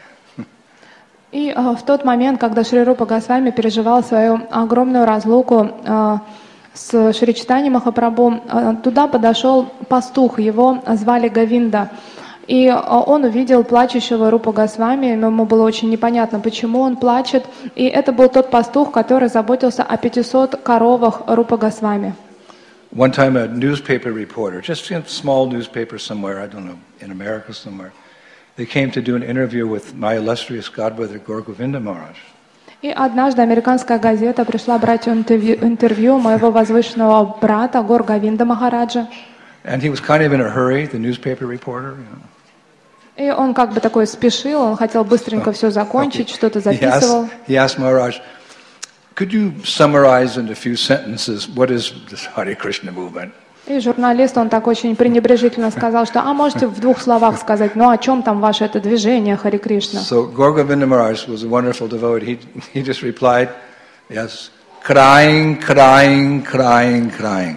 И uh, в тот момент, когда Шри Рупа Госвами переживал свою огромную разлуку uh, с Шри Чайтаньей Махапрабху, uh, туда подошел пастух, его звали Говинда. И uh, он увидел плачущего Рупу Госвами, ему было очень непонятно, почему он плачет. И это был тот пастух, который заботился о пятисот коровах Рупа Госвами. One time a newspaper reporter, just a small newspaper somewhere, I don't know, in America somewhere, they came to do an interview with my illustrious godbrother Gaur Govinda Maharaj. И однажды американская газета пришла брать интервью, интервью моего возвышенного брата Гор Говинда Махараджа. And he was kind of in a hurry, the newspaper reporter. You know. И он как бы такой спешил, он хотел быстренько все закончить, Okay. что-то He asked, записывал. he asked Maharaj, could you summarize in a few sentences what is this Hare Krishna movement? И журналист, он так очень пренебрежительно сказал, что а можете в двух словах сказать, ну о чем там ваше это движение Харе Кришна? So Gaur Govinda Maharaj was a wonderful devotee. He, he just replied, yes, crying, crying, crying, crying.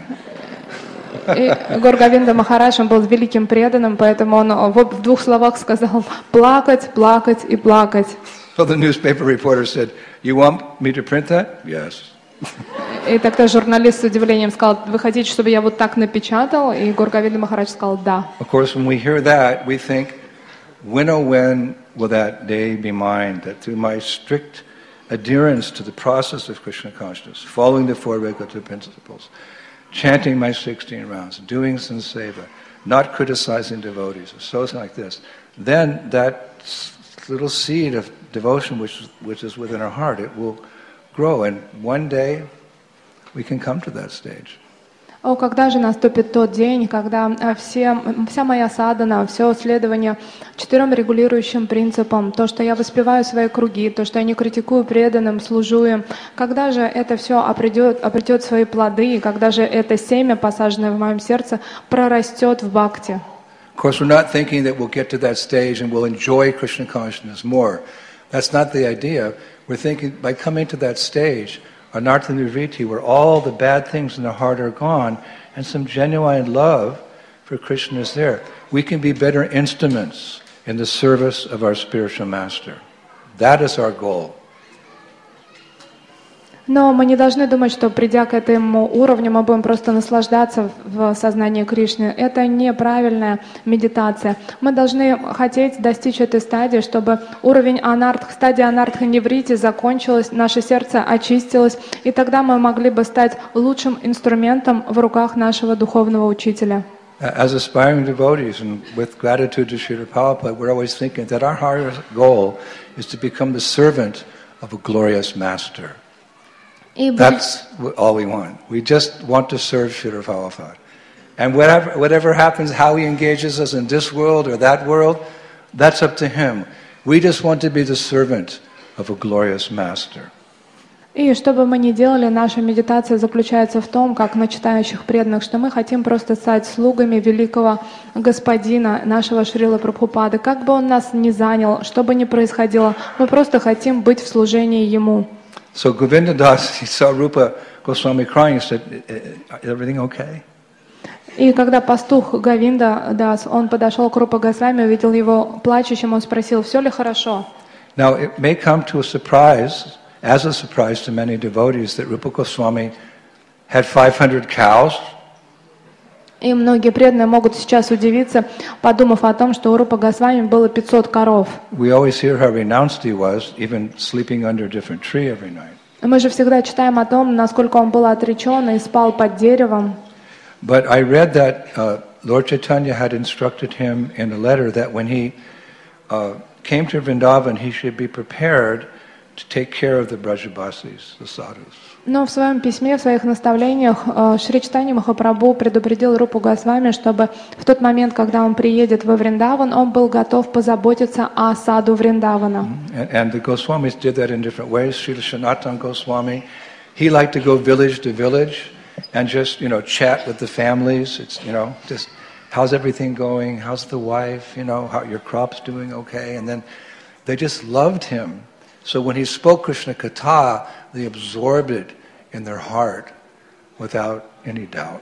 И Гор Говинда Махарадж, он был великим преданным, поэтому он в двух словах сказал плакать, плакать и плакать. So the newspaper reporter said, you want me to print that? Yes. И тогда журналист с удивлением сказал, вы хотите, чтобы я вот так напечатал? И Гор Говинда Махарадж сказал, да. Of course, when we hear that, we think, when oh when will that day be mine, that through my strict adherence to the process of Krishna consciousness, following the four regulative principles, chanting my sixteen rounds, doing sanseva, not criticizing devotees, so like this, then that little seed of devotion which, which is within our heart, it will grow, and one day we can come to that stage. О, когда же наступит тот день, когда все, вся моя садхана, все следование четырем регулирующим принципам, то, что я воспеваю свои круги, то, что я не критикую преданным, служу им, когда же это все обретет, обретет свои плоды, и когда же это семя, посаженное в моем сердце, прорастет в бхакти? Of course, we're not thinking that we'll get to that stage and we'll enjoy Krishna consciousness more. That's not the idea. We're thinking by coming to that stage, Anartha Nirvriti, where all the bad things in the heart are gone and some genuine love for Krishna is there. We can be better instruments in the service of our spiritual master. That is our goal. Но мы не должны думать, что придя к этому уровню, мы будем просто наслаждаться в сознании Кришны. Это неправильная медитация. Мы должны хотеть достичь этой стадии, чтобы уровень анартх, стадия анартха неврити закончилась, наше сердце очистилось, и тогда мы могли бы стать лучшим инструментом в руках нашего духовного учителя. As aspiring devotees, and with gratitude to Srila Prabhupada, we're always thinking that our higher goal is to become the servant of a glorious master. That's all we want. We just want to serve Srila Prabhupada. And whatever, whatever happens, how he engages us in this world or that world, that's up to him. We just want to be the servant of a glorious master. И что бы мы ни делали, наша медитация заключается в том, как начитающих преданных, что мы хотим просто стать слугами великого господина, нашего Шрила Прабхупады. Как бы он нас ни занял, что бы ни происходило, мы просто хотим быть в служении ему. So Govinda Das, he saw Rupa Goswami crying, he said, "Is everything okay?" И когда пастух Говинда Дас, он подошел к Рупа Госвами, увидел его плачущим, он спросил, все ли хорошо? Now it may come to a surprise, as a surprise to many devotees, that Rupa Goswami had five hundred cows. И многие преданные могут сейчас удивиться, подумав о том, что у Рупа Госвами было пятьсот коров. We always hear how renounced he was, even sleeping under a different tree every night. Мы же всегда читаем о том, насколько он был отречен и спал под деревом. But I read that uh, Lord Chaitanya had instructed him in a letter that when he uh, came to Vrindavan, he should be prepared to take care of the Brajabasis, the sadhus. Но в своем письме, в своих наставлениях Шри Чайтанья Махапрабху предупредил Рупу Госвами, чтобы в тот момент, когда он приедет во Вриндаван, он был готов позаботиться о саду Вриндавана. And, and the Goswamis did that in different ways. Srila Sanatana Goswami, he liked to go village to village and just, you know, chat with the families. It's, you know, just how's everything going? How's the wife? You know, how your crop's doing okay? And then they just loved him. So when he spoke Krishna Katha, they absorbed it in their heart without any doubt.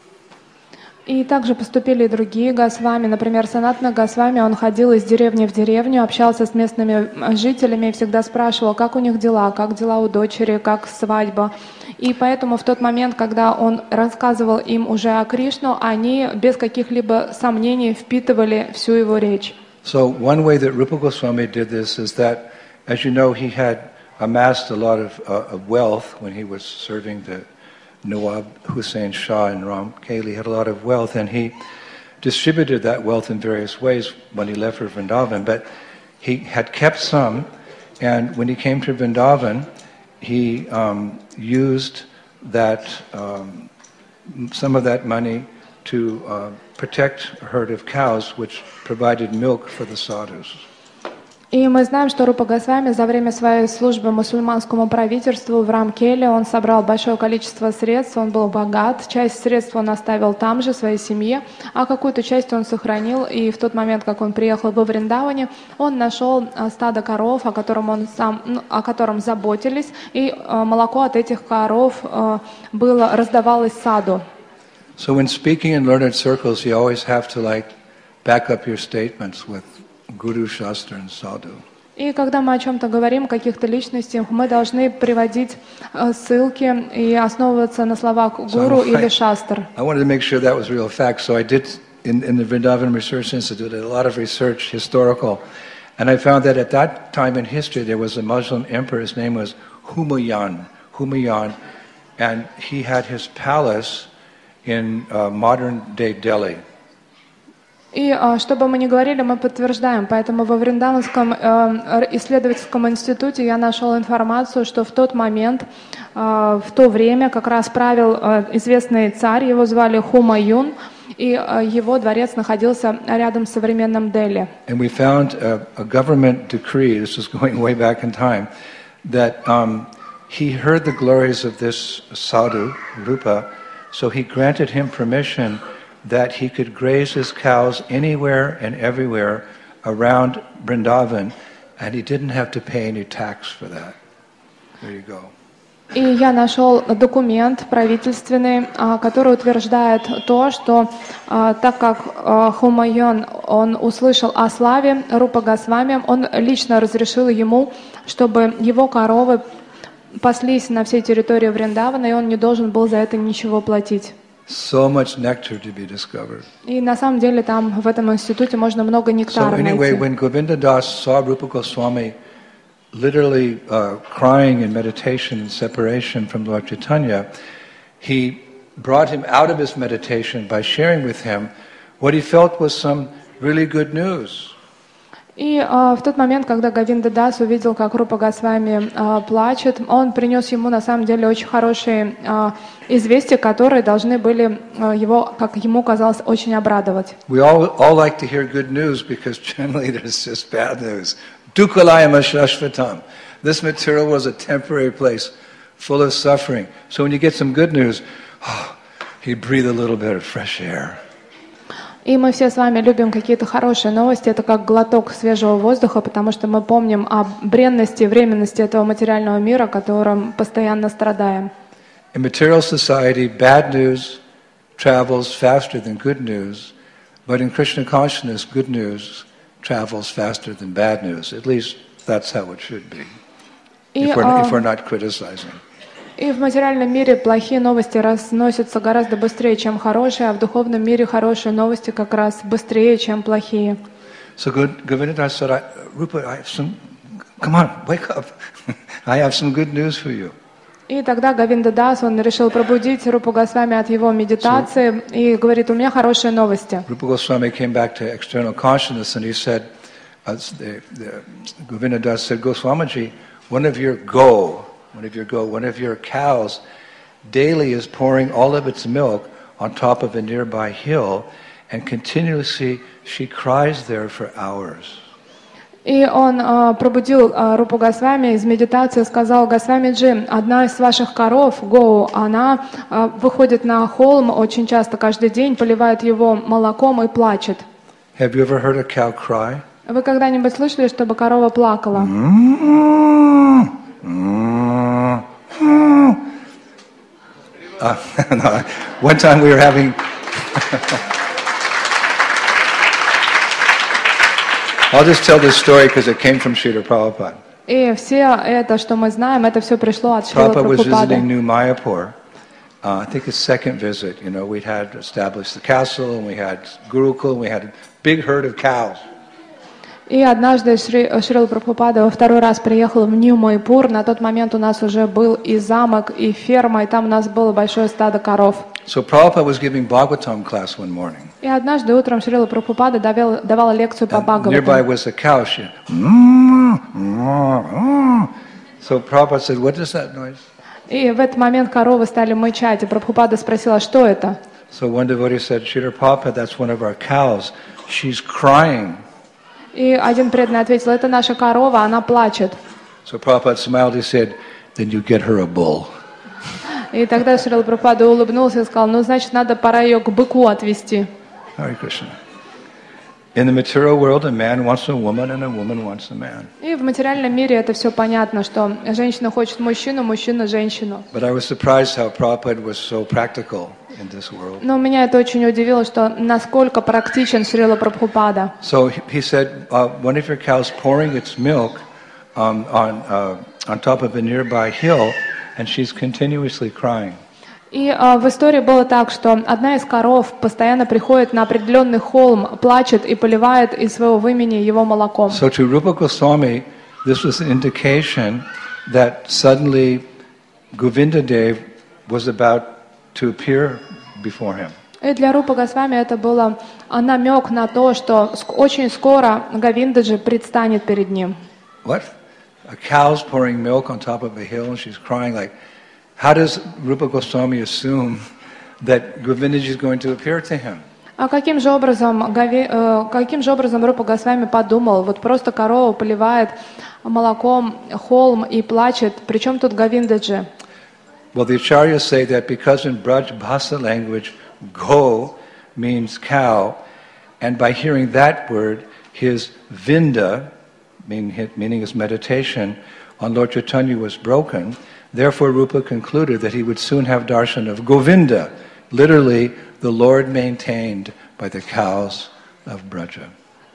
И также поступили и другие Госвами. Например, Санатана Госвами, он ходил из деревни в деревню, общался с местными жителями и всегда спрашивал, как у них дела, как дела у дочери, как свадьба. И поэтому в тот момент, когда он рассказывал им уже о Кришну, они без каких-либо сомнений впитывали всю его речь. So one way that Rupa Goswami did this is that, as you know, he had amassed a lot of, uh, of wealth when he was serving the Nawab Hussain Shah in Ramkeli. He had a lot of wealth, and he distributed that wealth in various ways when he left for Vrindavan. But he had kept some, and when he came to Vrindavan, he um, used that um, some of that money to uh, protect a herd of cows, which provided milk for the sadhus. И мы знаем, что Рупа Госвами за время своей службы мусульманскому правительству в Рамкеле он собрал большое количество средств, он был богат, часть средств он оставил там же, своей семье, а какую-то часть он сохранил, и в тот момент, как он приехал во Вриндаване, он нашел стадо коров, о котором, он сам, о котором заботились, и молоко от этих коров было, раздавалось саду. So when speaking in learned circles, you always have to like back up your statements with Guru, Shastra and Sadhu. И когда мы о чем-то говорим, о каких-то личностях, мы должны приводить ссылки и основываться на словах гуру so или шастр. I wanted to make sure that was real fact, so I did in, in the Vrindavan Research Institute did a lot of research, historical, and I found that at that time in history there was a Muslim emperor. His name was Humayun, Humayun, and he had his palace in uh, modern-day Delhi. И что бы мы ни говорили, мы подтверждаем. Поэтому во Вриндаванском э, исследовательском институте я нашел информацию, что в тот момент, э, в то время как раз правил э, известный царь, его звали Хумаюн, и э, его дворец находился рядом с современным Дели. And we found a, a government decree, this is going way back in time, that um, he heard the glories of this sadhu, Rupa, so he granted him permission that he could graze his cows anywhere and everywhere around Vrindavan, and he didn't have to pay any tax for that. There you go. И я нашел документ правительственный, который утверждает то, что так как Хумайон, он услышал о славе Рупа Госвами, он лично разрешил ему, чтобы его коровы паслись на всей территории Вриндавана, и он не должен был за это ничего платить. So much nectar to be discovered. И на самом деле там в этом институте можно много нектара So anyway, найти. when Govinda Das saw Rupa Goswami literally uh, crying in meditation and separation from Lord Chaitanya, he brought him out of his meditation by sharing with him what he felt was some really good news. И а, в тот момент, когда Говинда Дас увидел, как Рупа Госвами а, плачет, он принес ему на самом деле очень хорошие а, известия, которые должны были а, его, как ему казалось, очень обрадовать. We all, all like to hear good news because generally there's just bad news. Dukhalayama shashvatam. This material was a temporary place full of suffering. So when you get some good news, oh, you breathe a little bit of fresh air. И мы все с вами любим какие-то хорошие новости. Это как глоток свежего воздуха, потому что мы помним о бренности и временности этого материального мира, которым постоянно страдаем. In material society, bad news travels faster than good news, but in Krishna consciousness, good news travels faster than bad news. At least that's how it should be, И, if we're, а, if we're not criticizing. И в материальном мире плохие новости разносятся гораздо быстрее, чем хорошие, а в духовном мире хорошие новости как раз быстрее, чем плохие. So Govinda Das said, I, Rupa, I have some, come on, wake up. I have some good news for you. И тогда Говинда Дас, он решил пробудить Рупу Госвами от его медитации и говорит, у меня хорошие новости. Rupa Goswami came back to external consciousness and he said, uh, the, the, Govinda Das said, Goswamiji, one of your go, one of your go, one of your cows daily is pouring all of its milk on top of a nearby hill and continuously she cries there for hours. И он а, пробудил а, Рупу Госвами из медитации, сказал, Госвамиджи, одна из ваших коров, Гоу, она а, выходит на холм очень часто, каждый день, поливает его молоком и плачет. Have you ever heard a cow cry? Вы когда-нибудь слышали, чтобы корова плакала? Mm-hmm. Mm-hmm. Uh, no, one time we were having... I'll just tell this story because it came from Srila Prabhupada. И все это, что мы знаем, это все пришло от Шрила Prabhupada was Прабхупады. visiting New Mayapur. Uh, I think his second visit. You know, we'd had established the castle and we had Gurukul and we had a big herd of cows. И однажды Шри, Шрила Прабхупада во второй раз приехал в Нью-Майпур. На тот момент у нас уже был и замок, и ферма, и там у нас было большое стадо коров. So Prabhupada was giving Bhagavatam class one morning. И однажды утром Шрила Прабхупада давал, давала лекцию по And nearby Бхагаватам. was a cow. She, mm, mm, mm. So Prabhupada said, "What is that noise?" И в этот момент коровы стали мычать, и Прабхупада спросила, что это? So one devotee said, "Srila Prabhupada, that's one of our cows. She's crying." И один преданный ответил, это наша корова, она плачет. So Prabhupada smiled. He said, "Then you get her a bull." И тогда Шрила Прабхупада улыбнулся и сказал, ну, значит, надо пора ее к быку отвезти. Hare Krishna. In the material world, a man wants a woman and a woman wants a man. И в материальном мире это все понятно, что женщина хочет мужчину, мужчина женщину. But I was surprised how Prabhupada was so practical in this world. Но меня это очень удивило, что насколько практичен Шрила Прабхупада. So he said, uh, one of your cows pouring its milk um, on uh, on top of a nearby hill, and she's continuously crying. И а, в истории было так, что одна из коров постоянно приходит на определенный холм, плачет и поливает из своего вымени его молоком. So to Rupa Goswami, this was an indication that suddenly Govinda Dev was about to appear before him. И для Рупы Госвами это было намек на то, что ск- очень скоро Говиндаджи предстанет перед ним. What? A cow's pouring milk on top of a hill and she's crying like, how does Rupa Goswami assume that Govindaji is going to appear to him? А каким же образом, Гави- э, каким же образом Рупа Госвами подумал, вот просто корова поливает молоком холм и плачет, причем тут Говиндаджи? Well, the acharyas say that because in Braj Bhasa language, go means cow, and by hearing that word, his vinda, meaning, meaning his meditation, on Lord Chaitanya was broken. Therefore, Rupa concluded that he would soon have darshan of Govinda, literally the Lord maintained by the cows of Braja.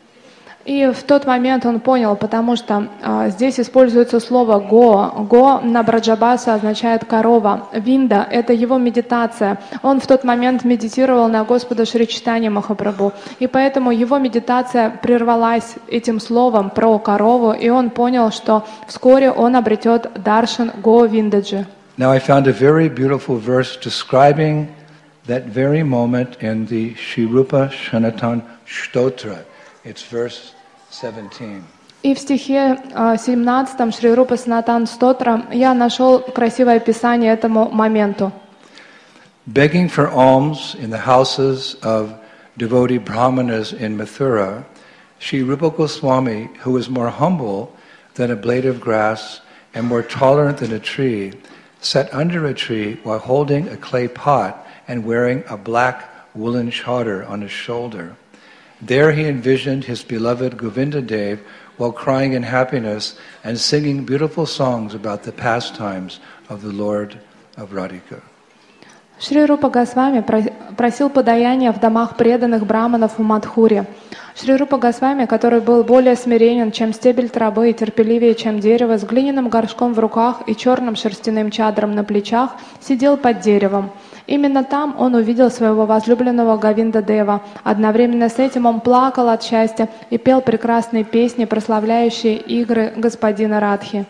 И в тот момент он понял, потому что а, здесь используется слово «го». «Го» на Браджабаса означает «корова». «Винда» — это его медитация. Он в тот момент медитировал на Господа Шри Чайтанья Махапрабху. И поэтому его медитация прервалась этим словом про корову, и он понял, что вскоре он обретет даршан Говиндаджи. Now I found a very beautiful verse describing that very moment in the Shri Rupa Sanatana Stotra. It's verse seventeen. И в стихе семнадцатом Шри Рупа Санатана Стотра я нашел красивое описание этому моменту. Begging for alms in the houses of devotee brahmanas in Mathura, Shri Rupa Goswami, who was more humble than a blade of grass and more tolerant than a tree, sat under a tree while holding a clay pot and wearing a black woolen chadar on his shoulder. There he envisioned his beloved Govinda Dev while crying in happiness and singing beautiful songs about the pastimes of the Lord of Radhika. Шри Рупа Госвами просил подаяния в домах преданных браманов в Мадхуре. Шри Рупа Госвами, который был более смиренен, чем стебель травы, и терпеливее, чем дерево, с глиняным горшком в руках и черным шерстяным чадром на плечах, сидел под деревом. Именно там он увидел своего возлюбленного Говинда Дева. Одновременно с этим он плакал от счастья и пел прекрасные песни, прославляющие игры господина Радхи.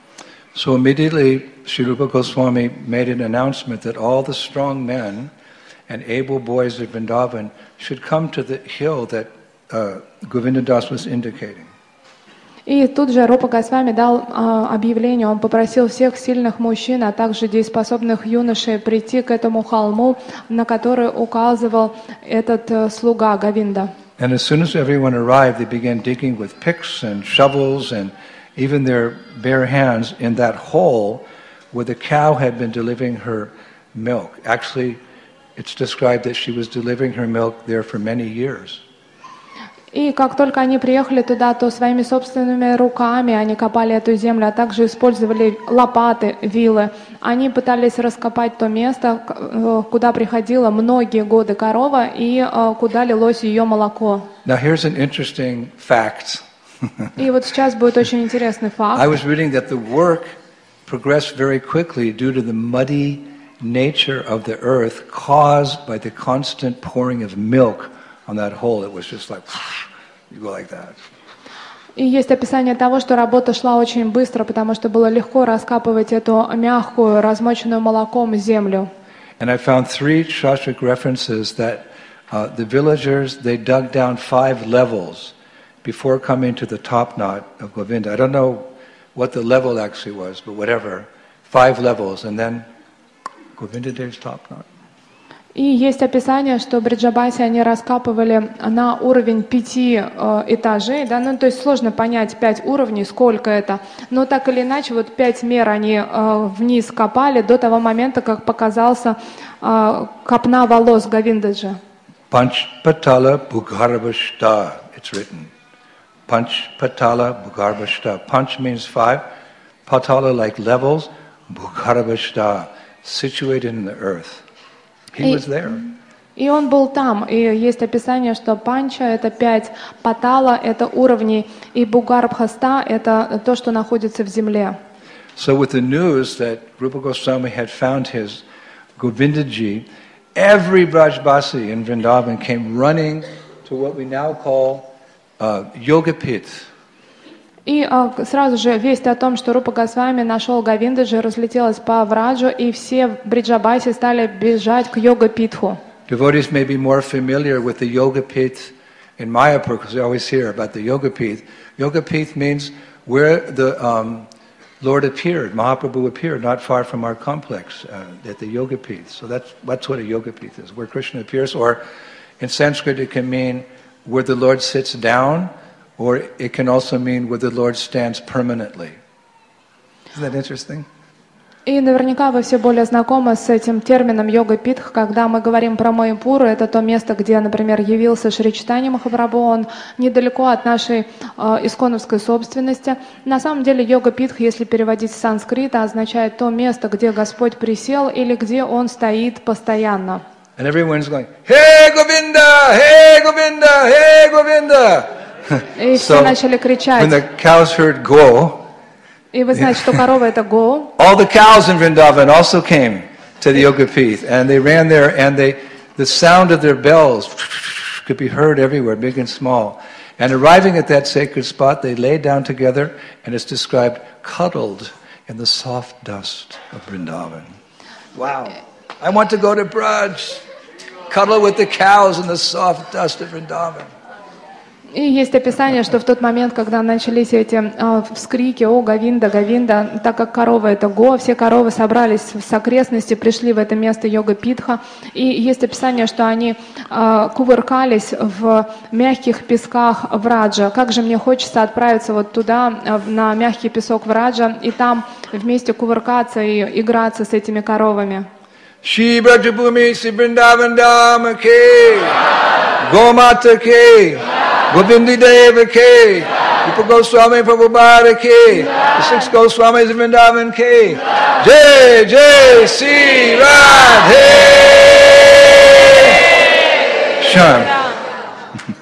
So immediately, Shri Rupa Goswami made an announcement that all the strong men and able boys of Vrindavan should come to the hill that uh, Govinda Das was indicating. И тут же Рупа Госвами дал а, объявление, он попросил всех сильных мужчин, а также дееспособных юношей прийти к этому холму, на который указывал этот uh, слуга Говинда. And as soon as everyone arrived, they began digging with picks and shovels and even their bare hands in that hole where the cow had been delivering her milk. Actually, it's described that she was delivering her milk there for many years. И как только они приехали туда, то своими собственными руками они копали эту землю, а также использовали лопаты, вилы. Они пытались раскопать то место, куда приходила многие годы корова и куда лилось ее молоко. Now here's an interesting fact. И вот сейчас будет очень интересный факт. I was reading that the work progressed very quickly due to the muddy nature of the earth caused by the constant pouring of milk on that hole. It was just like, you go like that. И есть описание того, что работа шла очень быстро, потому что было легко раскапывать эту мягкую, размоченную молоком землю. And I found three shastric references that uh, the villagers, they dug down five levels before coming to the top knot of Govinda. I don't know what the level actually was, but whatever. Five levels, and then Govinda Dev's top knot. И есть описание, что Бриджабаси они раскапывали на уровень пяти э, этажей, да, ну то есть сложно понять пять уровней, сколько это, но так или иначе вот пять мер они э, вниз копали до того момента, как показался э, копна волос Говиндаджи. Panch Patala Bhugarbhashta, it's written. Panch Patala Bhugarbhashta. Panch means five, Patala like levels, Bhugarbhashta, situated in the earth. He was there. И он был там. И есть описание, что Панча — это пять, Патала — это уровни, и Бугарбхаста — это то, что находится в земле. So with the news that Rupa Goswami had found his Govindaji, every Brajbasi in Vrindavan came running to what we now call uh, Yogapith. И а, сразу же весть о том, что Рупа Госвами нашел Говиндаджи, разлетелась по Враджу, и все Бриджабаси стали бежать к Йога-питху. Devotees may be more familiar with the Yoga-pith in Mayapur, because we always hear about the Yoga-pith. Yoga-pith means where the um, Lord appeared, Mahaprabhu appeared, not far from our complex, uh, at the Yoga-pith. So that's, that's what a Yoga-pith is, where Krishna appears. Or in Sanskrit it can mean where the Lord sits down, or it can also mean where the Lord stands permanently. Isn't that interesting? И наверняка вы все более знакомы с этим термином йога-питх, когда мы говорим про Майяпуру, это то место, где, например, явился Шри Чайтанья Махапрабху, он недалеко от нашей э, исконовской собственности. На самом деле йога-питх, если переводить с санскрита, означает то место, где Господь присел или где Он стоит постоянно. And everyone's going, hey Govinda, hey Govinda, hey Govinda. И все начали кричать. When the cows heard go, И вы знаете, что корова это го. all the cows in Vrindavan also came to the Yoga Pith, and they ran there, and they, the sound of their bells could be heard everywhere, big and small. And arriving at that sacred spot, they lay down together, and it's described cuddled in the soft dust of Vrindavan. Wow! I want to go to Braj, cuddle with the cows in the soft dust of Vrindavan. И есть описание, что в тот момент, когда начались эти э, вскрики «О, Говинда, Говинда», так как корова это го, все коровы собрались с окрестности, пришли в это место йога-питха. И есть описание, что они э, кувыркались в мягких песках Враджа. Как же мне хочется отправиться вот туда, э, на мягкий песок Враджа, и там вместе кувыркаться и играться с этими коровами. Shri Brajabhumi Sri Vrindavan Dham Ke, Gomata Ke, Govindi Deva Ke, Rupa Goswami Prabhupada Ke, the six Goswamis of Vrindavan Ke, Jai Jai Sri Radhe Shyam.